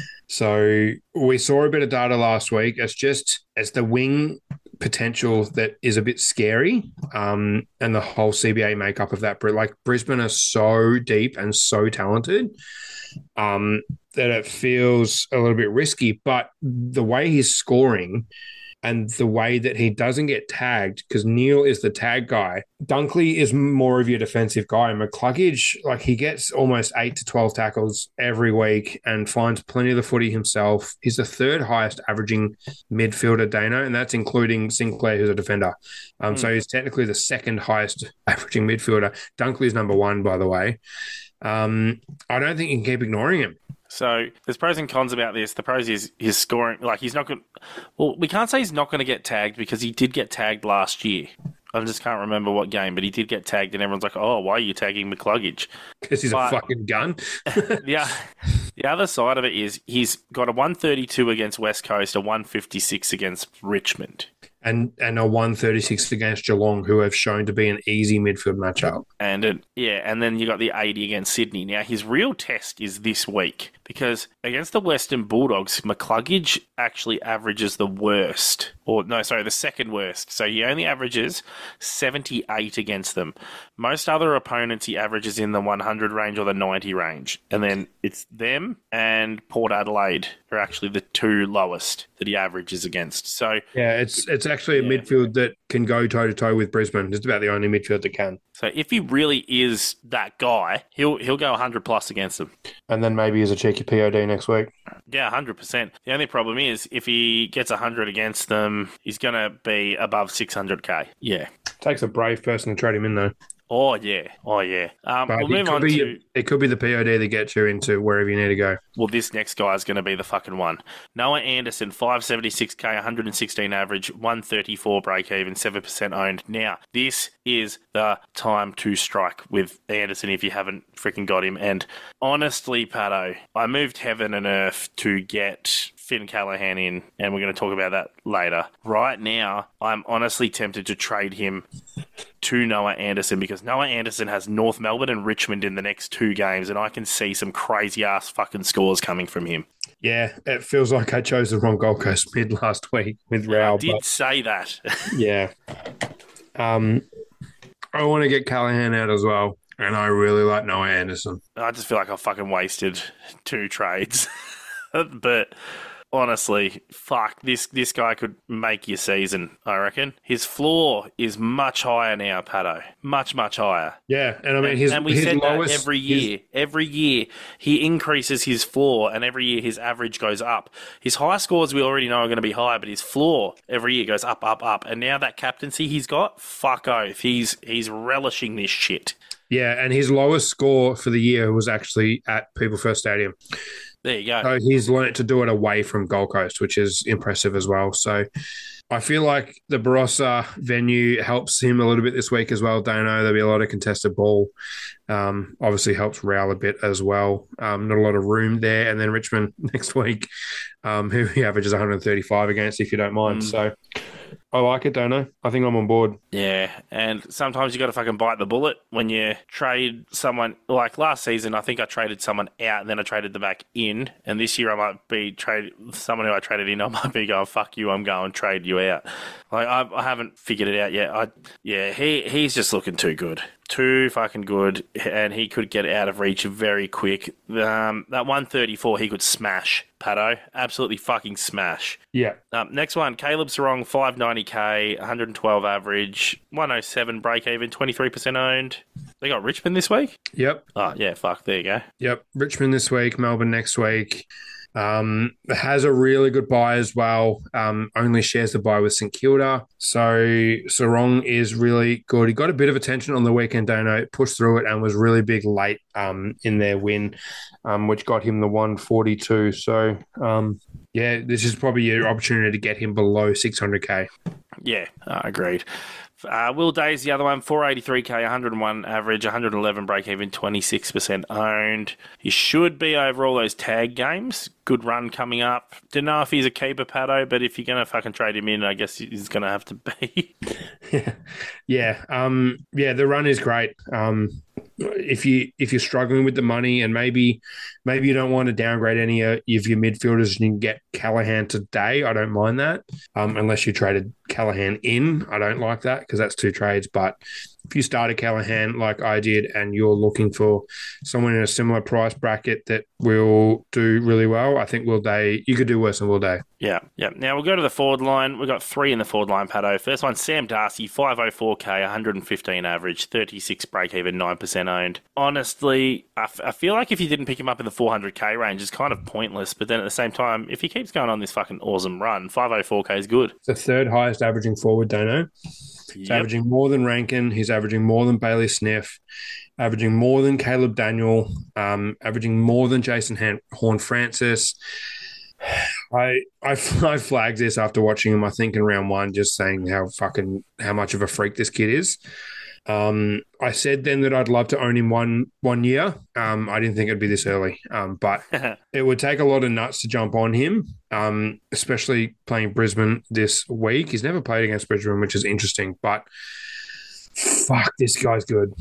so we saw a bit of data last week. It's just, it's the wing potential that is a bit scary, um, and the whole C B A makeup of that. Like, Brisbane are so deep and so talented um, that it feels a little bit risky. But the way he's scoring and the way that he doesn't get tagged, because Neil is the tag guy. Dunkley is more of your defensive guy. McCluggage, like, he gets almost eight to twelve tackles every week and finds plenty of the footy himself. He's the third highest averaging midfielder, Dano, and that's including Sinclair, who's a defender. Um, mm. So he's technically the second highest averaging midfielder. Dunkley's number one, by the way. Um, I don't think you can keep ignoring him. So there's pros and cons about this. The pros is his scoring. Like, he's not going. Well, we can't say he's not going to get tagged because he did get tagged last year. I just can't remember what game, but he did get tagged, and everyone's like, "Oh, why are you tagging McCluggage?" Because he's But- a fucking gun. Yeah. The other side of it is he's got a one thirty-two against West Coast, a one fifty-six against Richmond. and and a one thirty-six against Geelong, who have shown to be an easy midfield matchup. And it, yeah, and then you got the eighty against Sydney. Now, his real test is this week because against the Western Bulldogs, McCluggage actually averages the worst. Or, no, sorry, the second worst. So he only averages seventy-eight against them. Most other opponents, he averages in the one hundred range or the ninety range. And then it's them and Port Adelaide are actually the two lowest that he averages against. So, Yeah, it's it's actually a Yeah. midfield that can go toe to toe with Brisbane. It's about the only midfield that can. so if he really is that guy, he'll he'll go one hundred plus against them. And then maybe as a cheeky P O D next week. Yeah, one hundred percent. The only problem is if he gets one hundred against them, he's going to be above six hundred K. Yeah. Takes a brave person to trade him in though. Oh, yeah. Oh, yeah. Um, But we'll it move could on be to... it could be the P O D that gets you into wherever you need to go. Well, this next guy is going to be the fucking one. Noah Anderson, five seventy-six K, one hundred sixteen average, one thirty-four break even, seven percent owned. Now, this is the time to strike with Anderson if you haven't freaking got him. And honestly, Pato, I moved heaven and earth to get Finn Callahan in, and we're going to talk about that later. Right now, I'm honestly tempted to trade him to Noah Anderson because Noah Anderson has North Melbourne and Richmond in the next two games, and I can see some crazy ass fucking scores coming from him. Yeah, it feels like I chose the wrong Gold Coast mid last week with Rao. I did But say that. yeah. Um, I want to get Callahan out as well, and I really like Noah Anderson. I just feel like I fucking wasted two trades. But honestly, fuck, this this guy could make your season, I reckon. His floor is much higher now, Pato. Much, much higher. Yeah, and I mean his and we his said lowest that every his- year. Every year he increases his floor, and every year his average goes up. His high scores we already know are going to be high, but his floor every year goes up, up, up. And now that captaincy he's got, fuck oath, he's he's relishing this shit. yeah, and his lowest score for the year was actually at People First Stadium. There you go. So he's learnt to do it away from Gold Coast, which is impressive as well. So I feel like the Barossa venue helps him a little bit this week as well. Don't know. There'll be a lot of contested ball. Um, obviously helps Rail a bit as well. Um, not a lot of room there. And then Richmond next week, um, who he averages one hundred thirty-five against, if you don't mind. Mm. So I like it, don't I? I think I'm on board. Yeah, and sometimes you got to fucking bite the bullet when you trade someone. Like last season, I think I traded someone out and then I traded them back in. And this year, I might be trade someone who I traded in. I might be going, "Fuck you, I'm going to trade you out." Like I, I haven't figured it out yet. I yeah, he he's just looking too good. Too fucking good, and he could get out of reach very quick. Um, that one thirty-four, he could smash, Pato. Absolutely fucking smash. Yeah. Um, next one, Caleb Sarong, five ninety K, one hundred twelve average, one oh seven break even, twenty-three percent owned. They got Richmond this week? Yep. Oh, yeah, fuck, there you go. Yep. Richmond this week, Melbourne next week. Um, has a really good buy as well. Um, only shares the buy with St Kilda. So Sarong is really good. He got a bit of attention on the weekend, don't know, pushed through it and was really big late um, in their win, um, which got him the one forty-two. So, um, yeah, this is probably your opportunity to get him below six hundred K. Yeah, uh, agreed. Uh, Will Day's the other one, four eighty-three K, one hundred one average, one hundred eleven break even, twenty-six percent owned. He should be over all those tag games. Good run coming up. Don't know if he's a keeper, Pato, but if you're going to fucking trade him in, I guess he's going to have to be. Yeah, yeah, um, yeah. The run is great. Um, if you if you're struggling with the money and maybe maybe you don't want to downgrade any of your midfielders and you can get Callahan today, I don't mind that. Um, unless you traded Callahan in, I don't like that because that's two trades. But if you started Callahan like I did and you're looking for someone in a similar price bracket that will do really well, I think Will Day, you could do worse than Will Day. Yeah, yeah. Now we'll go to the forward line. We've got three in the forward line, Pato. First one, Sam Darcy, five oh four K, one hundred fifteen average, thirty-six break even, nine percent owned. Honestly, I, f- I feel like if you didn't pick him up in the four hundred K range, it's kind of pointless. But then at the same time, if he keeps going on this fucking awesome run, five oh four K is good. The third highest averaging forward, Dano. He's Yep. averaging more than Rankin. He's averaging more than Bailey Sniff, averaging more than Caleb Daniel, um, averaging more than Jason Han- Horn-Francis. I, I I flagged this after watching him. I think in round one, just saying how fucking how much of a freak this kid is. Um, I said then that I'd love to own him one one year. Um, I didn't think it'd be this early, um, but it would take a lot of nuts to jump on him, um, especially playing Brisbane this week. He's never played against Brisbane, which is interesting, but fuck, this guy's good.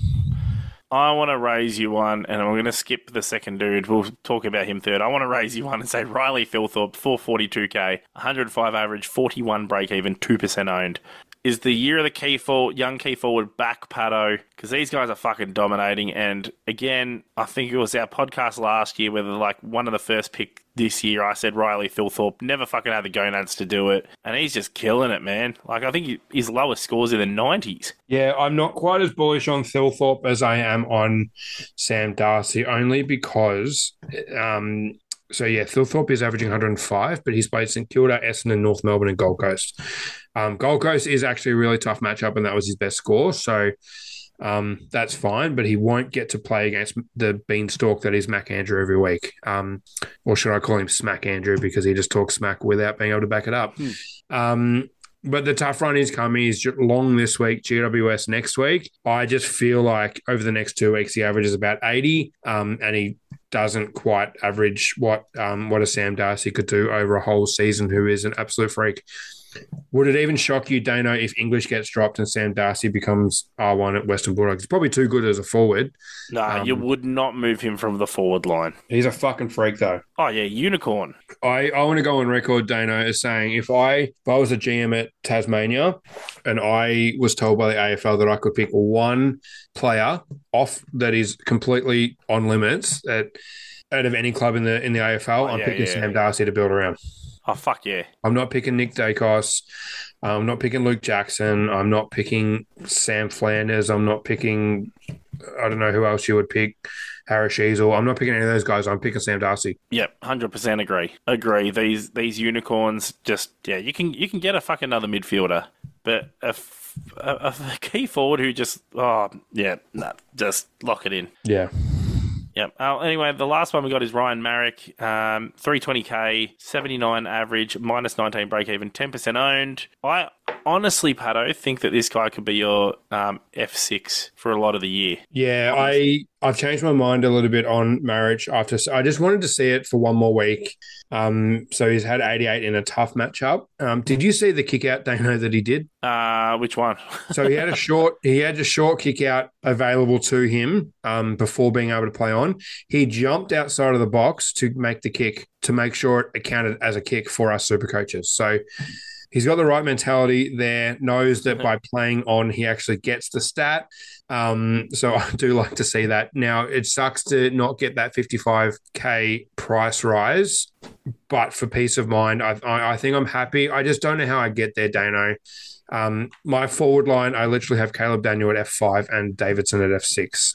I want to raise you one, and we're going to skip the second dude. We'll talk about him third. I want to raise you one and say Riley Philthorpe, four forty-two K, one hundred five average, forty-one break even, two percent owned. Is the year of the key forward, young key forward back, Pato? Because these guys are fucking dominating. And again, I think it was our podcast last year where, like, one of the first pick this year, I said Riley Philthorpe never fucking had the gonads to do it. And he's just killing it, man. Like, I think he, his lowest scores in the nineties. Yeah, I'm not quite as bullish on Philthorpe as I am on Sam Darcy, only because... Um, So, yeah, Philthorpe is averaging one hundred five, but he's played St Kilda, Essendon, North Melbourne and Gold Coast. Um, Gold Coast is actually a really tough matchup, and that was his best score. So um, that's fine, but he won't get to play against the beanstalk that is Mac Andrew every week. Um, or should I call him Smack Andrew because he just talks smack without being able to back it up. Hmm. Um, but the tough run is coming. He's long this week, G W S next week. I just feel like over the next two weeks, he averages about eighty, um, and he doesn't quite average what um, what a Sam Darcy could do over a whole season, who is an absolute freak. Would it even shock you, Dano, if English gets dropped and Sam Darcy becomes R one at Western Bulldogs? He's probably too good as a forward. No, um, you would not move him from the forward line. He's a fucking freak, though. Oh, yeah, unicorn. I, I want to go on record, Dano, as saying if I if I was a G M at Tasmania and I was told by the A F L that I could pick one player off that is completely on limits at out of any club in the in the A F L, oh, I'm yeah, picking yeah. Sam Darcy to build around. Oh, fuck yeah. I'm not picking Nick Dacos. I'm not picking Luke Jackson. I'm not picking Sam Flanders. I'm not picking, I don't know who else you would pick, Harris Sheasel. I'm not picking any of those guys. I'm picking Sam Darcy. Yep, one hundred percent agree. Agree. These these unicorns just, yeah, you can you can get a fucking another midfielder, but a, a, a key forward who just, oh, yeah, nah, just lock it in. Yeah. Yep. Uh, anyway, the last one we got is Ryan Marrick, um, three twenty K, seventy-nine average, minus nineteen break even, ten percent owned. I honestly, Pato, think that this guy could be your um, F six for a lot of the year. Yeah, I, I've changed my mind a little bit on Marriage after. I just wanted to see it for one more week. Um, so he's had eighty-eight in a tough matchup. Um, did you see the kick out, Dano, that he did? Uh, which one? So he had a short, he had a short kick out available to him um, before being able to play on. He jumped outside of the box to make the kick to make sure it counted as a kick for us super coaches. So he's got the right mentality there, knows that by playing on, he actually gets the stat. Um, so I do like to see that. Now, it sucks to not get that fifty-five K price rise, but for peace of mind, I, I, I think I'm happy. I just don't know how I get there, Dano. Um, my forward line, I literally have Caleb Daniel at F five and Davidson at F six.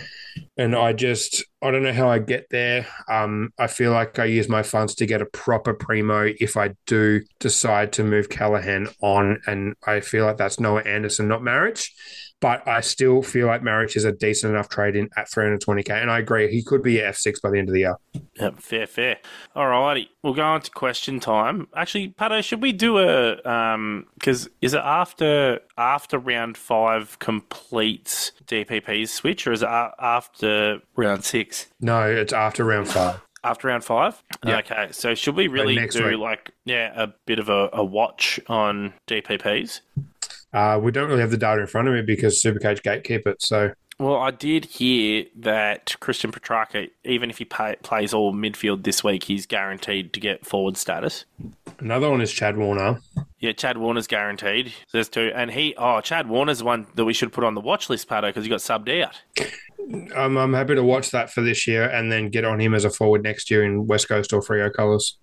And I just, I don't know how I get there. Um, I feel like I use my funds to get a proper primo if I do decide to move Callahan on. And I feel like that's Noah Anderson, not Marriage. But I still feel like Marriage is a decent enough trade in at three twenty K. And I agree, he could be F six by the end of the year. Yep, fair, fair. All righty. We'll go on to question time. Actually, Pato, should we do a, um, because is it after after round five completes D P P's switch, or is it a- after round six? No, it's after round five. After round five? Yeah. Okay, so should we really next do week. like, yeah, a bit of a, a watch on D P Ps? Uh, we don't really have the data in front of me because Supercoach gatekeep it. So, well, I did hear that Christian Petrarca, even if he pay, plays all midfield this week, he's guaranteed to get forward status. another one is Chad Warner. Yeah, Chad Warner's guaranteed. So there's two. And he, oh, Chad Warner's one that we should put on the watch list, Pato, because he got subbed out. Um, I'm happy to watch that for this year and then get on him as a forward next year in West Coast or Freo colours.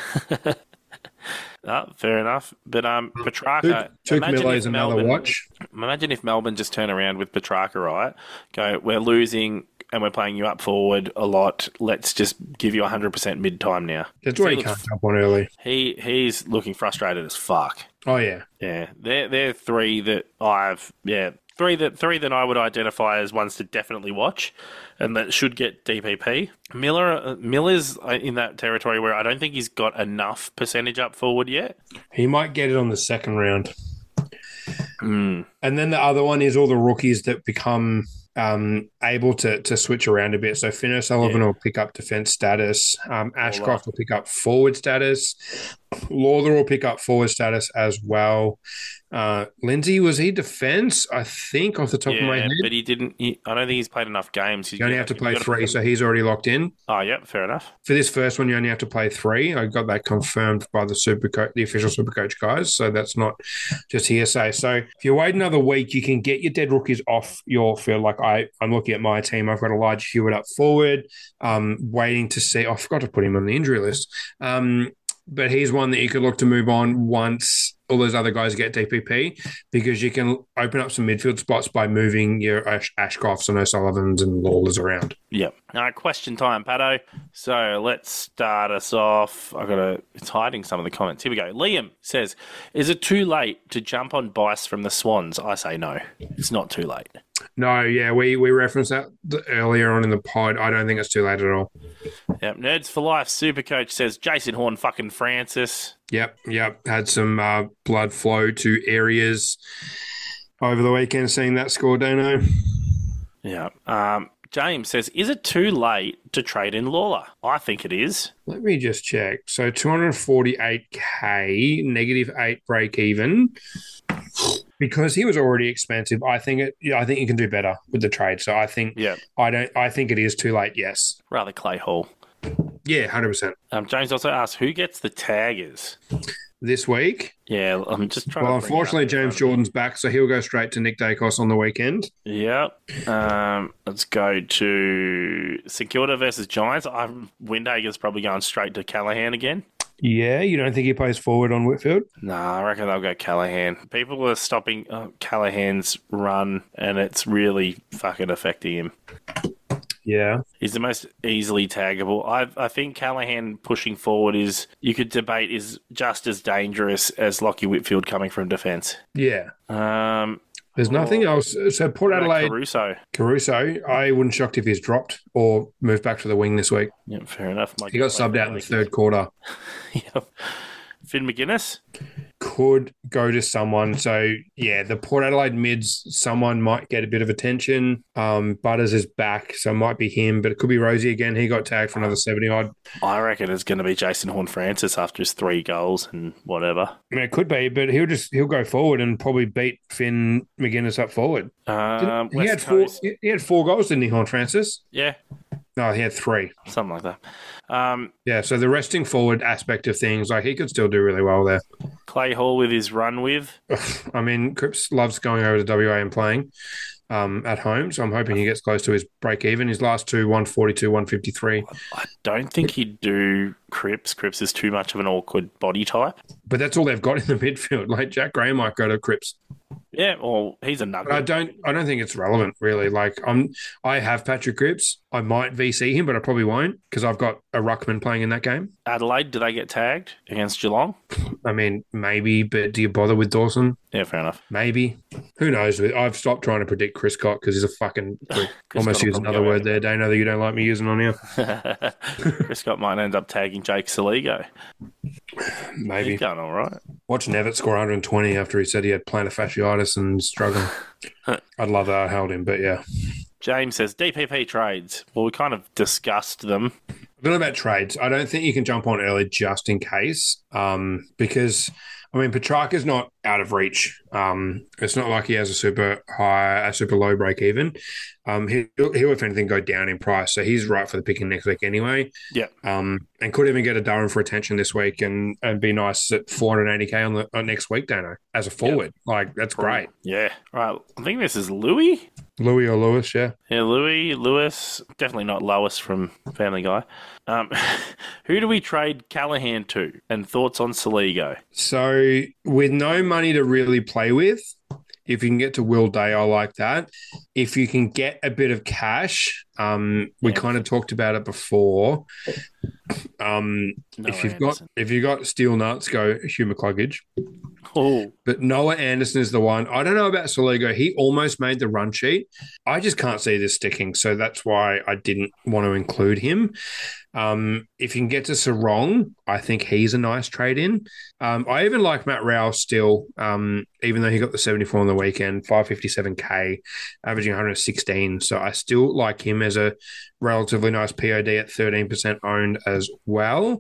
Oh, fair enough. But um, Petrarca... Tuke imagine Miller if is another Melbourne- watch. Imagine if Melbourne just turn around with Petrarca, right? Go, we're losing and we're playing you up forward a lot. Let's just give you one hundred percent mid-time now. That's why He he can't looks- jump on early. He He's looking frustrated as fuck. Oh, yeah. Yeah, they're, they're three that I've, yeah, Three that three that I would identify as ones to definitely watch, and that should get D P P. Miller uh, Miller's in that territory where I don't think he's got enough percentage up forward yet. He might get it on the second round. Mm. And then the other one is all the rookies that become um, able to to switch around a bit. So Finn O'Sullivan Yeah. will pick up defense status. Um, Ashcroft will pick up forward status. Lawler will pick up forward status as well. Uh, Lindsay, was he defense? I think off the top of my Yeah, head. but he didn't. He, I don't think he's played enough games. He's You only got- have to he's play gotta three, put- so he's already locked in. Oh, yep, fair enough. For this first one, you only have to play three. I got that confirmed by the super coach, the official super coach guys. So that's not just hearsay. So if you wait another week, you can get your dead rookies off your field. Like I, I'm looking at my team. I've got Elijah Hewitt up forward, um, waiting to see. Oh, I forgot to put him on the injury list. Um, but he's one that you could look to move on once all those other guys get D P P, because you can open up some midfield spots by moving your Ash- Ashcrofts and O'Sullivans and Lawlers around. Yep. All right, question time, Pato. So let's start us off. I've got to, it's hiding some of the comments. Here we go. Liam says, is it too late to jump on Bice from the Swans? I say no. It's not too late. No, yeah, we, we referenced that earlier on in the pod. I don't think it's too late at all. Yep. Nerds for Life Supercoach says, Jason Horn fucking Francis. Yep, yep. Had some uh, blood flow to areas over the weekend seeing that score, Dano. Yeah. Um, James says, is it too late to trade in Lawler? I think it is. Let me just check. So two hundred forty-eight K, negative eight break even. Because he was already expensive, I think it. Yeah, I think you can do better with the trade. So I think, Yeah. I don't. I think it is too late. Yes. Rather Clay Hall. Yeah, one hundred percent. Um, James also asked, who gets the taggers? This week. Yeah, I'm just trying Well, to... bring it up. unfortunately, James Jordan's back, so he'll go straight to Nick Dacos on the weekend. Yep. Um, let's go to St Kilda versus Giants. I'm, Windhager's probably going straight to Callahan again. Yeah, you don't think he plays forward on Whitfield? Nah, I reckon they'll go Callahan. People are stopping uh, Callahan's run, and it's really fucking affecting him. Yeah. He's the most easily taggable. I I think Callahan pushing forward is, you could debate, is just as dangerous as Lockie Whitfield coming from defence. Yeah. Um, There's nothing else. So Port what about Adelaide, Caruso. Caruso, I wouldn't be shocked if he's dropped or moved back to the wing this week. Yeah, fair enough. Might He got get played subbed out for in the Lakers. third quarter. Yep. Finn McGuinness. Could go to someone. So, yeah, the Port Adelaide mids, someone might get a bit of attention. Um, Butters is back, so it might be him, but it could be Rosie again. He got tagged for another seventy odd. I reckon it's going to be Jason Horn-Francis after his three goals and whatever. I mean, it could be, but he'll just he'll go forward and probably beat Finn McGuinness up forward. Um, he West had four. Coast. He had four goals, didn't he, Horn Francis? Yeah, No, he had three. something like that. Um, Yeah, so the resting forward aspect of things, like he could still do really well there. Clay Hall with his run with. I mean, Cripps loves going over to W A and playing um, at home, so I'm hoping he gets close to his break even. His last two, one forty-two, one fifty-three. I don't think he'd do Cripps. Cripps is too much of an awkward body type. But that's all they've got in the midfield. Like Jack Gray might go to Cripps. Yeah, well, he's a But I nugget. don't I don't think it's relevant really. Like I'm I have Patrick Cripps. I might V C him, but I probably won't because I've got a ruckman playing in that game. Adelaide, do they get tagged against Geelong? I mean, maybe, but do you bother with Dawson? Yeah, fair enough. Maybe. Who knows? I've stopped trying to predict Chris Cott because he's a fucking prick. Chris Almost Scott will use probably another go word there, Dano, that you don't like me using on here. Chris Scott might end up tagging Jake Saligo. Maybe. He's going all right. Watch Nevitt score one hundred twenty after he said he had plantar fasciitis and struggling. I'd love that I held him, but yeah. James says D P P trades. Well, we kind of discussed them. I don't know about trades. I don't think you can jump on early just in case, um, because I mean Petrarca's not out of reach. Um, it's not like he has a super high, a super low break even. Um, he'll, he'll if anything go down in price, so he's right for the picking next week anyway. Yeah. Um, and could even get a Durham for attention this week and and be nice at four hundred eighty k on the on next week, Dano, as a forward. Like that's great. Yeah. All right. I think this is Louis. Louis or Lewis, yeah. Yeah, Louis, Lewis. Definitely not Lois from Family Guy. Um, who do we trade Callahan to? And thoughts on Saligo? So with no money to really play with, if you can get to Will Day, I like that. If you can get a bit of cash, um, we Yeah. kind of talked about it before. Um, Noah if you've Anderson. got if you got steel nuts, go Hugh McCluggage. Oh, But Noah Anderson is the one. I don't know about Soligo. He almost made the run sheet. I just can't see this sticking. So that's why I didn't want to include him. Um, if you can get to Sarong, I think he's a nice trade in. Um, I even like Matt Rouse still, um, even though he got the seventy-four on the weekend, five fifty-seven K, averaging one hundred sixteen. So I still like him as a relatively nice P O D at thirteen percent owned as well.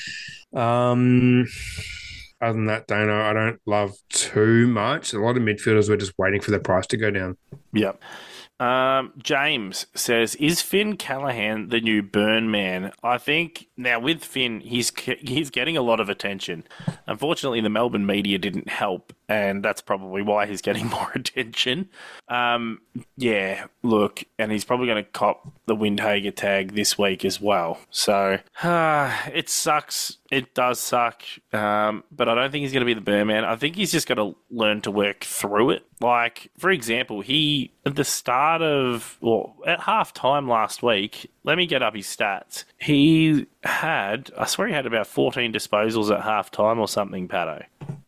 Um, other than that, Dano, I don't love too much. A lot of midfielders were just waiting for their price to go down. yep. Um, James says, "Is Finn Callahan the new Burn Man?" I think now with Finn, he's he's getting a lot of attention. Unfortunately, the Melbourne media didn't help, and that's probably why he's getting more attention. Um, yeah, look, and he's probably going to cop the Windhager tag this week as well. So uh, it sucks. It does suck, um, but I don't think he's going to be the Burn Man. I think he's just got to learn to work through it. Like, for example, he, at the start of, well, at half time last week, let me get up his stats. He had, I swear he had about fourteen disposals at half time or something, Pato.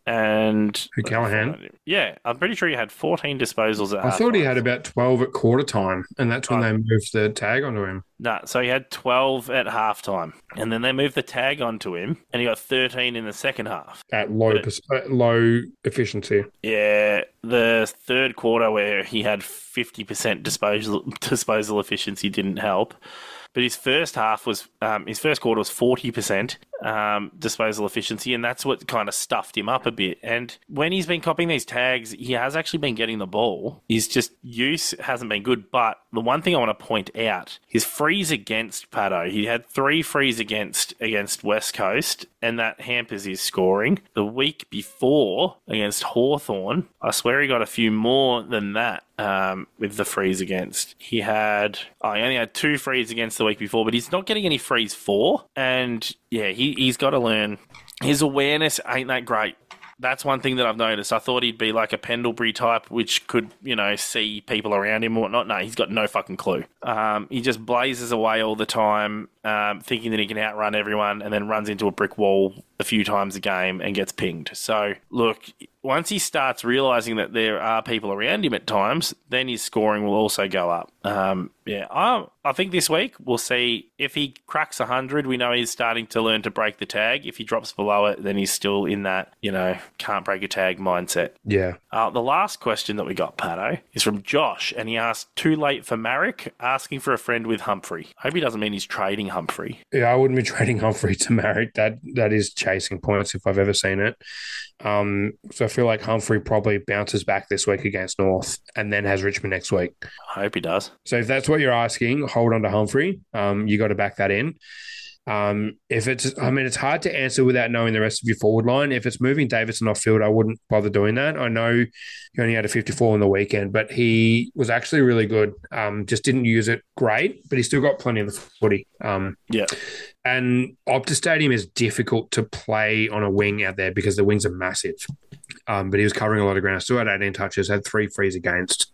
And Who, Callahan? Yeah, I'm pretty sure he had fourteen disposals at I half thought he time. had about twelve at quarter time, and that's when Oh. they moved the tag onto him. No, so he had twelve at halftime, and then they moved the tag onto him, and he got thirteen in the second half. At low But- pers- at low efficiency. Yeah, the third quarter where he had fifty percent disposal disposal efficiency didn't help. But his first half was, um, his first quarter was forty percent um, disposal efficiency, and that's what kind of stuffed him up a bit. And when he's been copying these tags, he has actually been getting the ball. His just use hasn't been good. But the one thing I want to point out, his frees against Pato, he had three frees against against West Coast, and that hampers his scoring. The week before against Hawthorn, I swear he got a few more than that. Um, with the frees against, he had oh, he only had two frees against the week before, but he's not getting any frees for. And yeah, he he's got to learn. His awareness ain't that great. That's one thing that I've noticed. I thought he'd be like a Pendlebury type, which could, you know, see people around him or whatnot. No, he's got no fucking clue. Um, he just blazes away all the time, um, thinking that he can outrun everyone, and then runs into a brick wall a few times a game and gets pinged. So, look, once he starts realising that there are people around him at times, then his scoring will also go up. Um, yeah, I, I think this week we'll see if he cracks one hundred. We know he's starting to learn to break the tag. If he drops below it, then he's still in that, you know, can't break a tag mindset. Yeah. Uh, the last question that we got, Pato, is from Josh, and he asked, too late for Marek, asking for a friend with Humphrey. Hope he doesn't mean he's trading Humphrey. Yeah, I wouldn't be trading Humphrey to Marek. That that is chasing points if I've ever seen it. Um, so I feel like Humphrey probably bounces back this week against North and then has Richmond next week. I hope he does. So if that's what you're asking, hold on to Humphrey. Um, you got to back that in. Um, if it's, I mean, it's hard to answer without knowing the rest of your forward line. If it's moving Davidson off field, I wouldn't bother doing that. I know he only had a fifty-four on the weekend, but he was actually really good. Um, just didn't use it great, but he still got plenty of the footy. Um, Yeah. And Optus Stadium is difficult to play on a wing out there because the wings are massive. Um, but he was covering a lot of ground. Still had eighteen touches, had three frees against.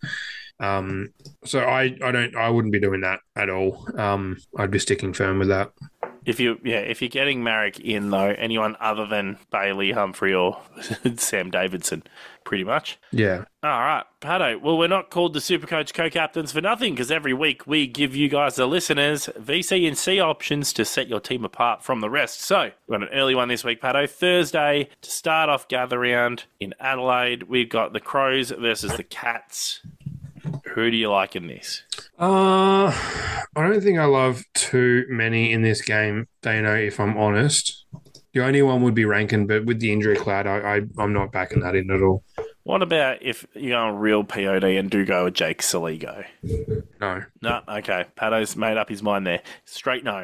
Um, so I, I don't, I wouldn't be doing that at all. Um, I'd be sticking firm with that. If you, yeah, if you're getting Marek in though, anyone other than Bailey, Humphrey, or Sam Davidson, pretty much. Yeah. All right, Pato. Well, we're not called the Supercoach Co-Captains for nothing, because every week we give you guys, the listeners, V C and C options to set your team apart from the rest. So we've got an early one this week, Pato. Thursday to start off gather round in Adelaide. We've got the Crows versus the Cats. Who do you like in this? Uh, I don't think I love too many in this game, Dano, if I'm honest. The only one would be Rankin, but with the injury cloud, I, I, I'm not backing that in at all. What about if you're going real P O D and do go with Jake Saligo? No. No, okay. Pato's made up his mind there. Straight no.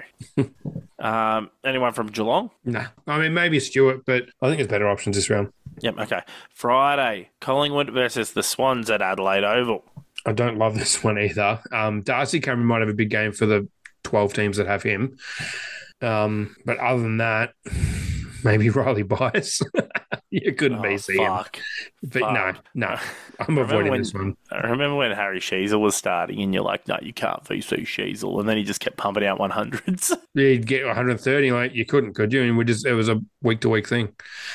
um, anyone from Geelong? Nah. I mean, maybe Stewart, but I think there's better options this round. Yep, okay. Friday, Collingwood versus the Swans at Adelaide Oval. I don't love this one either. Um, Darcy Cameron might have a big game for the twelve teams that have him. Um, but other than that, maybe Riley Bias. You couldn't Oh, be seeing him. fuck. But Fuck. no, no. I'm Remember avoiding when- this one. I remember when Harry Sheezel was starting and you're like, no, you can't V C Sheezel. And then he just kept pumping out one hundreds. You'd get one hundred thirty, like you couldn't, could you? And we just it was a week to week thing.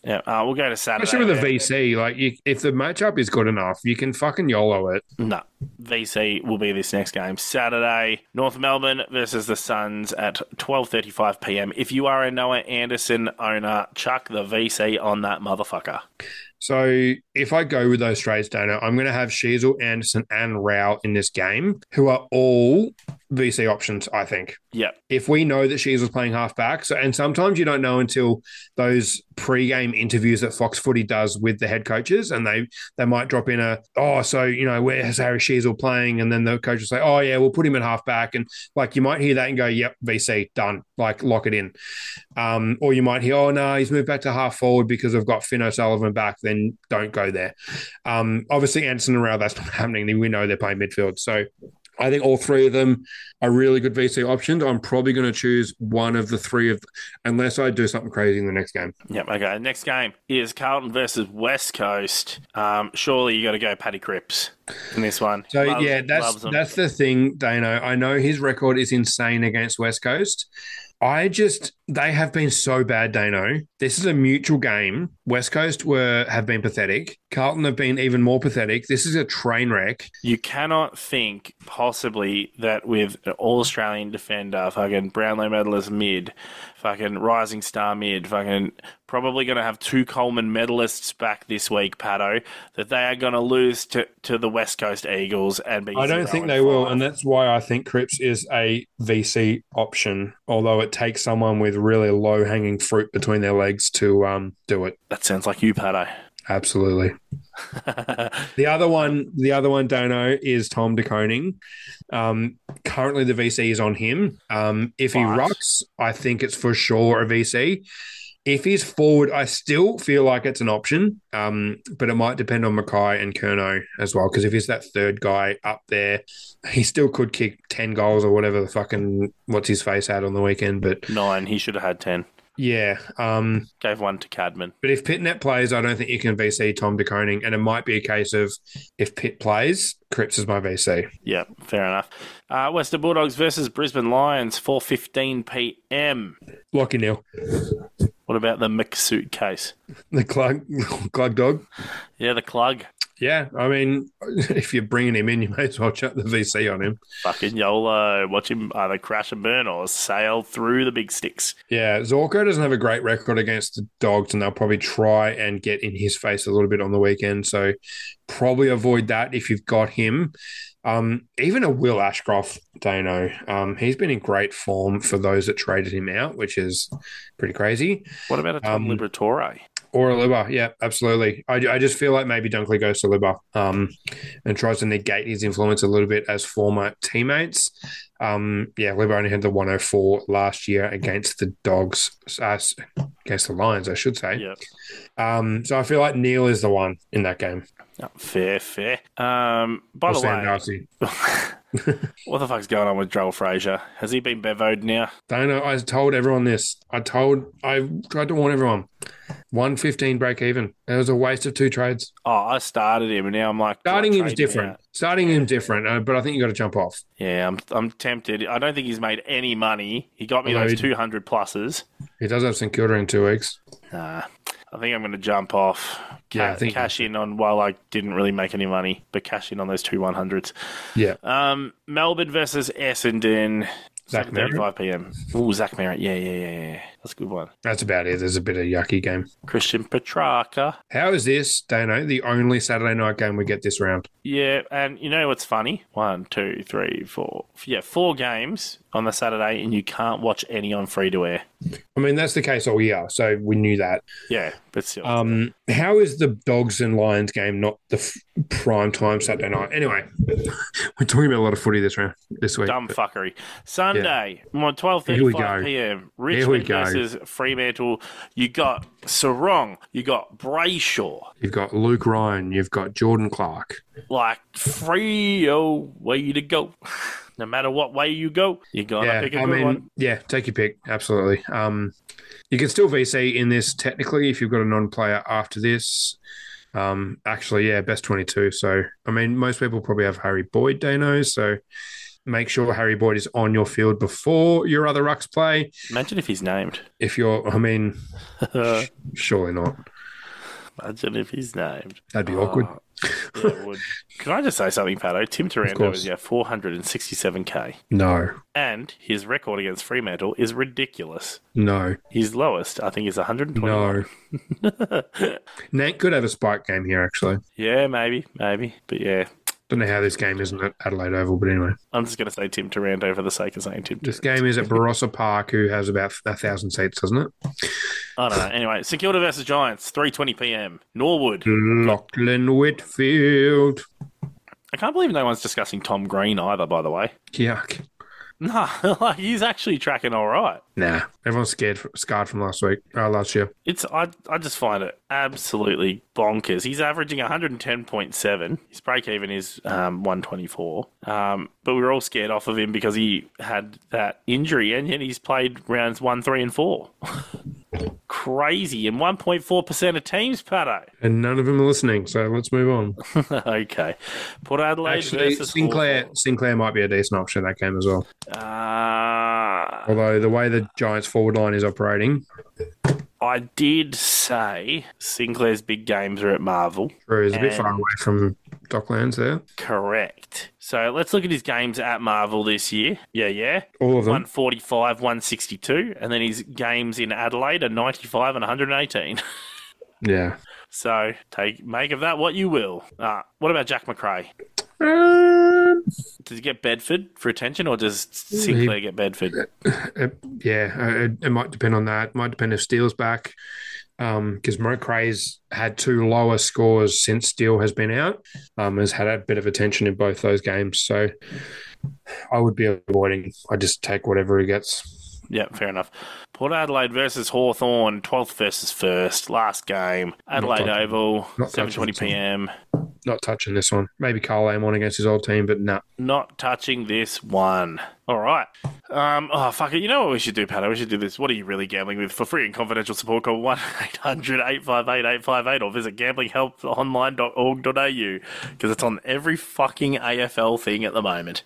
Yeah, uh, we'll go to Saturday. Especially with a V C, like you, if the matchup is good enough, you can fucking YOLO it. No, V C will be this next game. Saturday, North Melbourne versus the Suns at twelve thirty-five p.m. If you are a Noah Anderson owner, chuck the V C on that motherfucker. So if I go with those trades, Dana, I'm going to have Sheasel, Anderson, and Rao in this game, who are all V C options, I think. Yep. If we know that Sheasel's playing halfback, so and sometimes you don't know until those pre-game interviews that Fox Footy does with the head coaches, and they they might drop in a, oh, so, you know, where's Harry Sheasel playing? And then the coach will say, oh, yeah, we'll put him at halfback. And, like, you might hear that and go, yep, V C, done. Like, lock it in. Um, or you might hear, oh, no, he's moved back to half forward because I've got Finn O'Sullivan back. Then don't go there. Um, obviously, Anderson and Rao, that's not happening. We know they're playing midfield. So I think all three of them are really good V C options. I'm probably going to choose one of the three of, unless I do something crazy in the next game. Yep, okay. Next game is Carlton versus West Coast. Um, surely you got to go Paddy Cripps in this one. So, Loves- yeah, that's loves them. that's the thing, Dano. I know his record is insane against West Coast. I just, they have been so bad, Dano. This is a mutual game. West Coast were have been pathetic. Carlton have been even more pathetic. This is a train wreck. You cannot think possibly that with an all-Australian defender, fucking Brownlow medalist mid, fucking rising star mid, fucking probably going to have two Coleman medalists back this week, Paddo, that they are going to lose to, to the West Coast Eagles and be I don't zero think and they will, five. and that's why I think Cripps is a V C option, although it takes someone with really low-hanging fruit between their legs to um, do it. That sounds like you, Paddo. Absolutely. The other one, the other one, Dono, is Tom De Koning. Um, currently, the V C is on him. Um, if he Right. rucks, I think it's for sure a V C. If he's forward, I still feel like it's an option, um, but it might depend on Mackay and Kerno as well. Because if he's that third guy up there, he still could kick ten goals or whatever the fucking what's his face had on the weekend. But Nine. He should have had ten. yeah, um, Gave one to Cadman. but if Pitnet plays, I don't think you can V C Tom De Koning, and it might be a case of if Pitt plays, Cripps is my V C. Yeah, fair enough. Uh, Western Bulldogs versus Brisbane Lions, four fifteen p.m. Lockie Neal, What about the McSuit case? the Clug, Clug Dog. Yeah, the Clug. Yeah, I mean, if you're bringing him in, you may as well chuck the V C on him. Fucking YOLO. Watch him either crash and burn or sail through the big sticks. Yeah, Zorko doesn't have a great record against the Dogs, and they'll probably try and get in his face a little bit on the weekend. So probably avoid that if you've got him. Um, even a Will Ashcroft, Dano, um, he's been in great form for those that traded him out, which is pretty crazy. What about a Tom Um, Liberatore? Or a Libba, yeah, absolutely. I, I just feel like maybe Dunkley goes to Libba um, and tries to negate his influence a little bit as former teammates. Um, yeah, Libba only had the one oh four last year against the Dogs, uh, against the Lions, I should say. Yep. Um, so I feel like Neil is the one in that game. Oh, fair, fair. Um, by Or the Sam way, Darcy. what the fuck's going on with Joel Frazier? Has he been bevoed now? Don't know. I told everyone this. I told, I tried to warn everyone. one fifteen break even. It was a waste of two trades. Oh, I started him, and now I'm like... do I Starting him is trade him different. out? Starting him different, uh, but I think you got to jump off. Yeah, I'm I'm tempted. I don't think he's made any money. He got me Although those he- two hundred pluses. He does have St Kilda in two weeks. Nah, I think I'm going to jump off. Ca- Yeah, I think- cash in on while I didn't really make any money, but cash in on those two one hundreds. Yeah. Um, Melbourne versus Essendon, Zach seven thirty-five p.m. Ooh, Zach Merritt. Yeah, yeah, yeah, yeah. That's a good one. That's about it. There's a bit of yucky game. Christian Petrarca. How is this, Dano, the only Saturday night game we get this round? Yeah, and you know what's funny? One, two, three, four. Yeah, four games on the Saturday, and you can't watch any on free to air. I mean, that's the case all year, so we knew that. Yeah, but still. Um, how is the Dogs and Lions game not the f- prime time Saturday night? Anyway, we're talking about a lot of footy this round, this week. Dumb fuckery. Sunday, on twelve Here we thirty-five go. p.m. Here we Richmond go. versus Fremantle. You got Sarong. You got Brayshaw. You've got Luke Ryan. You've got Jordan Clark. Like, free, oh, way to go. No matter what way you go, you're going to Yeah, pick a I good mean, one. yeah, take your pick. Absolutely. Um, you can still V C in this technically if you've got a non-player after this. Um, actually, yeah, best twenty-two. So, I mean, most people probably have Harry Boyd, Dano. So, make sure Harry Boyd is on your field before your other rucks play. Imagine if he's named. If you're, I mean, sh- surely not. Imagine if he's named. That'd be awkward. Yeah, it would. Can I just say something, Pato? Tim Taranto course. is yeah four hundred sixty-seven k, No, and his record against Fremantle is ridiculous. no, His lowest, I think, is one hundred twenty. no. Nant could have a spike game here, actually. Yeah, maybe, maybe, but yeah, Don't know how this game isn't at Adelaide Oval, but anyway. I'm just going to say Tim Taranto for the sake of saying Tim. This Taranto. game is at Barossa Park, who has about a thousand seats, doesn't it? I don't know. Anyway, St Kilda versus Giants, three twenty p.m. Norwood. Lachlan Whitfield. I can't believe no one's discussing Tom Green either, by the way. Yuck. Nah, like he's actually tracking all right. Nah, everyone's scared, scarred from last week, uh, last year. It's I I just find it absolutely bonkers. He's averaging one hundred ten point seven. His break even is um, one twenty-four. Um, but we were all scared off of him because he had that injury, and yet he's played rounds one, three, and four. Crazy, and one point four percent of teams, Pato. And none of them are listening, so let's move on. Okay, Port Adelaide Actually, versus Sinclair, Hawthorn. Sinclair might be a decent option in that game as well. Uh, Although the way the Giants forward line is operating, I did say Sinclair's big games are at Marvel. Drew is a bit And- far away from Docklands there. Correct. So let's look at his games at Marvel this year. Yeah, yeah. All of them. one forty-five, one sixty-two. And then his games in Adelaide are ninety-five and one hundred eighteen. Yeah. So take make of that what you will. Uh, what about Jack McRae? Um, Does he get Bedford for attention, or does Sinclair get Bedford? uh, yeah, uh, it, it might depend on that. It might depend if Steele's back. Because um, McRae's had two lower scores since Steele has been out. Um, has had a bit of attention in both those games. So I would be avoiding. I just take whatever he gets. Yeah, fair enough. Port Adelaide versus Hawthorn, twelfth versus first, last game. Adelaide touching. Oval, Not seven twenty touching. p.m. Not touching this one. Maybe Carl Amon against his old team, but nah. Not touching this one. All right. Um, oh, fuck it. You know what we should do, Pato? We should do this. What are you really gambling with? For free and confidential support, call one eight hundred eight five eight eight five eight or visit gambling help online dot org dot a u because it's on every fucking A F L thing at the moment.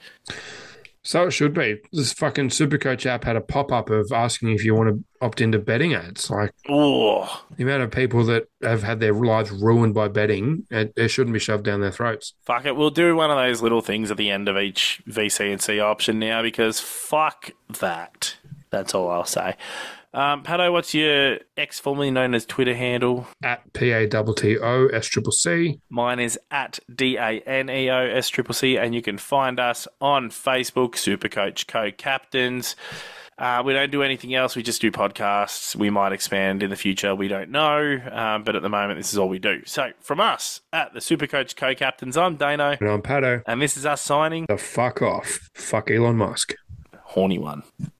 So it should be. This fucking Supercoach app had a pop-up of asking if you want to opt into betting ads. Like, Oh, the amount of people that have had their lives ruined by betting, it, it shouldn't be shoved down their throats. fuck it. We'll do one of those little things at the end of each V C and C option now because fuck that. That's all I'll say. Um, Pato, what's your ex formerly known as Twitter handle? At P A T T O S C C C. Mine is at D A N E O S C C C, and you can find us on Facebook, Supercoach Co-Captains. Uh, we don't do anything else. We just do podcasts. We might expand in the future. We don't know. Um, but at the moment, this is all we do. So from us at the Supercoach Co-Captains, I'm Dano, And I'm Pato. and this is us signing The fuck off. Fuck Elon Musk. Horny One.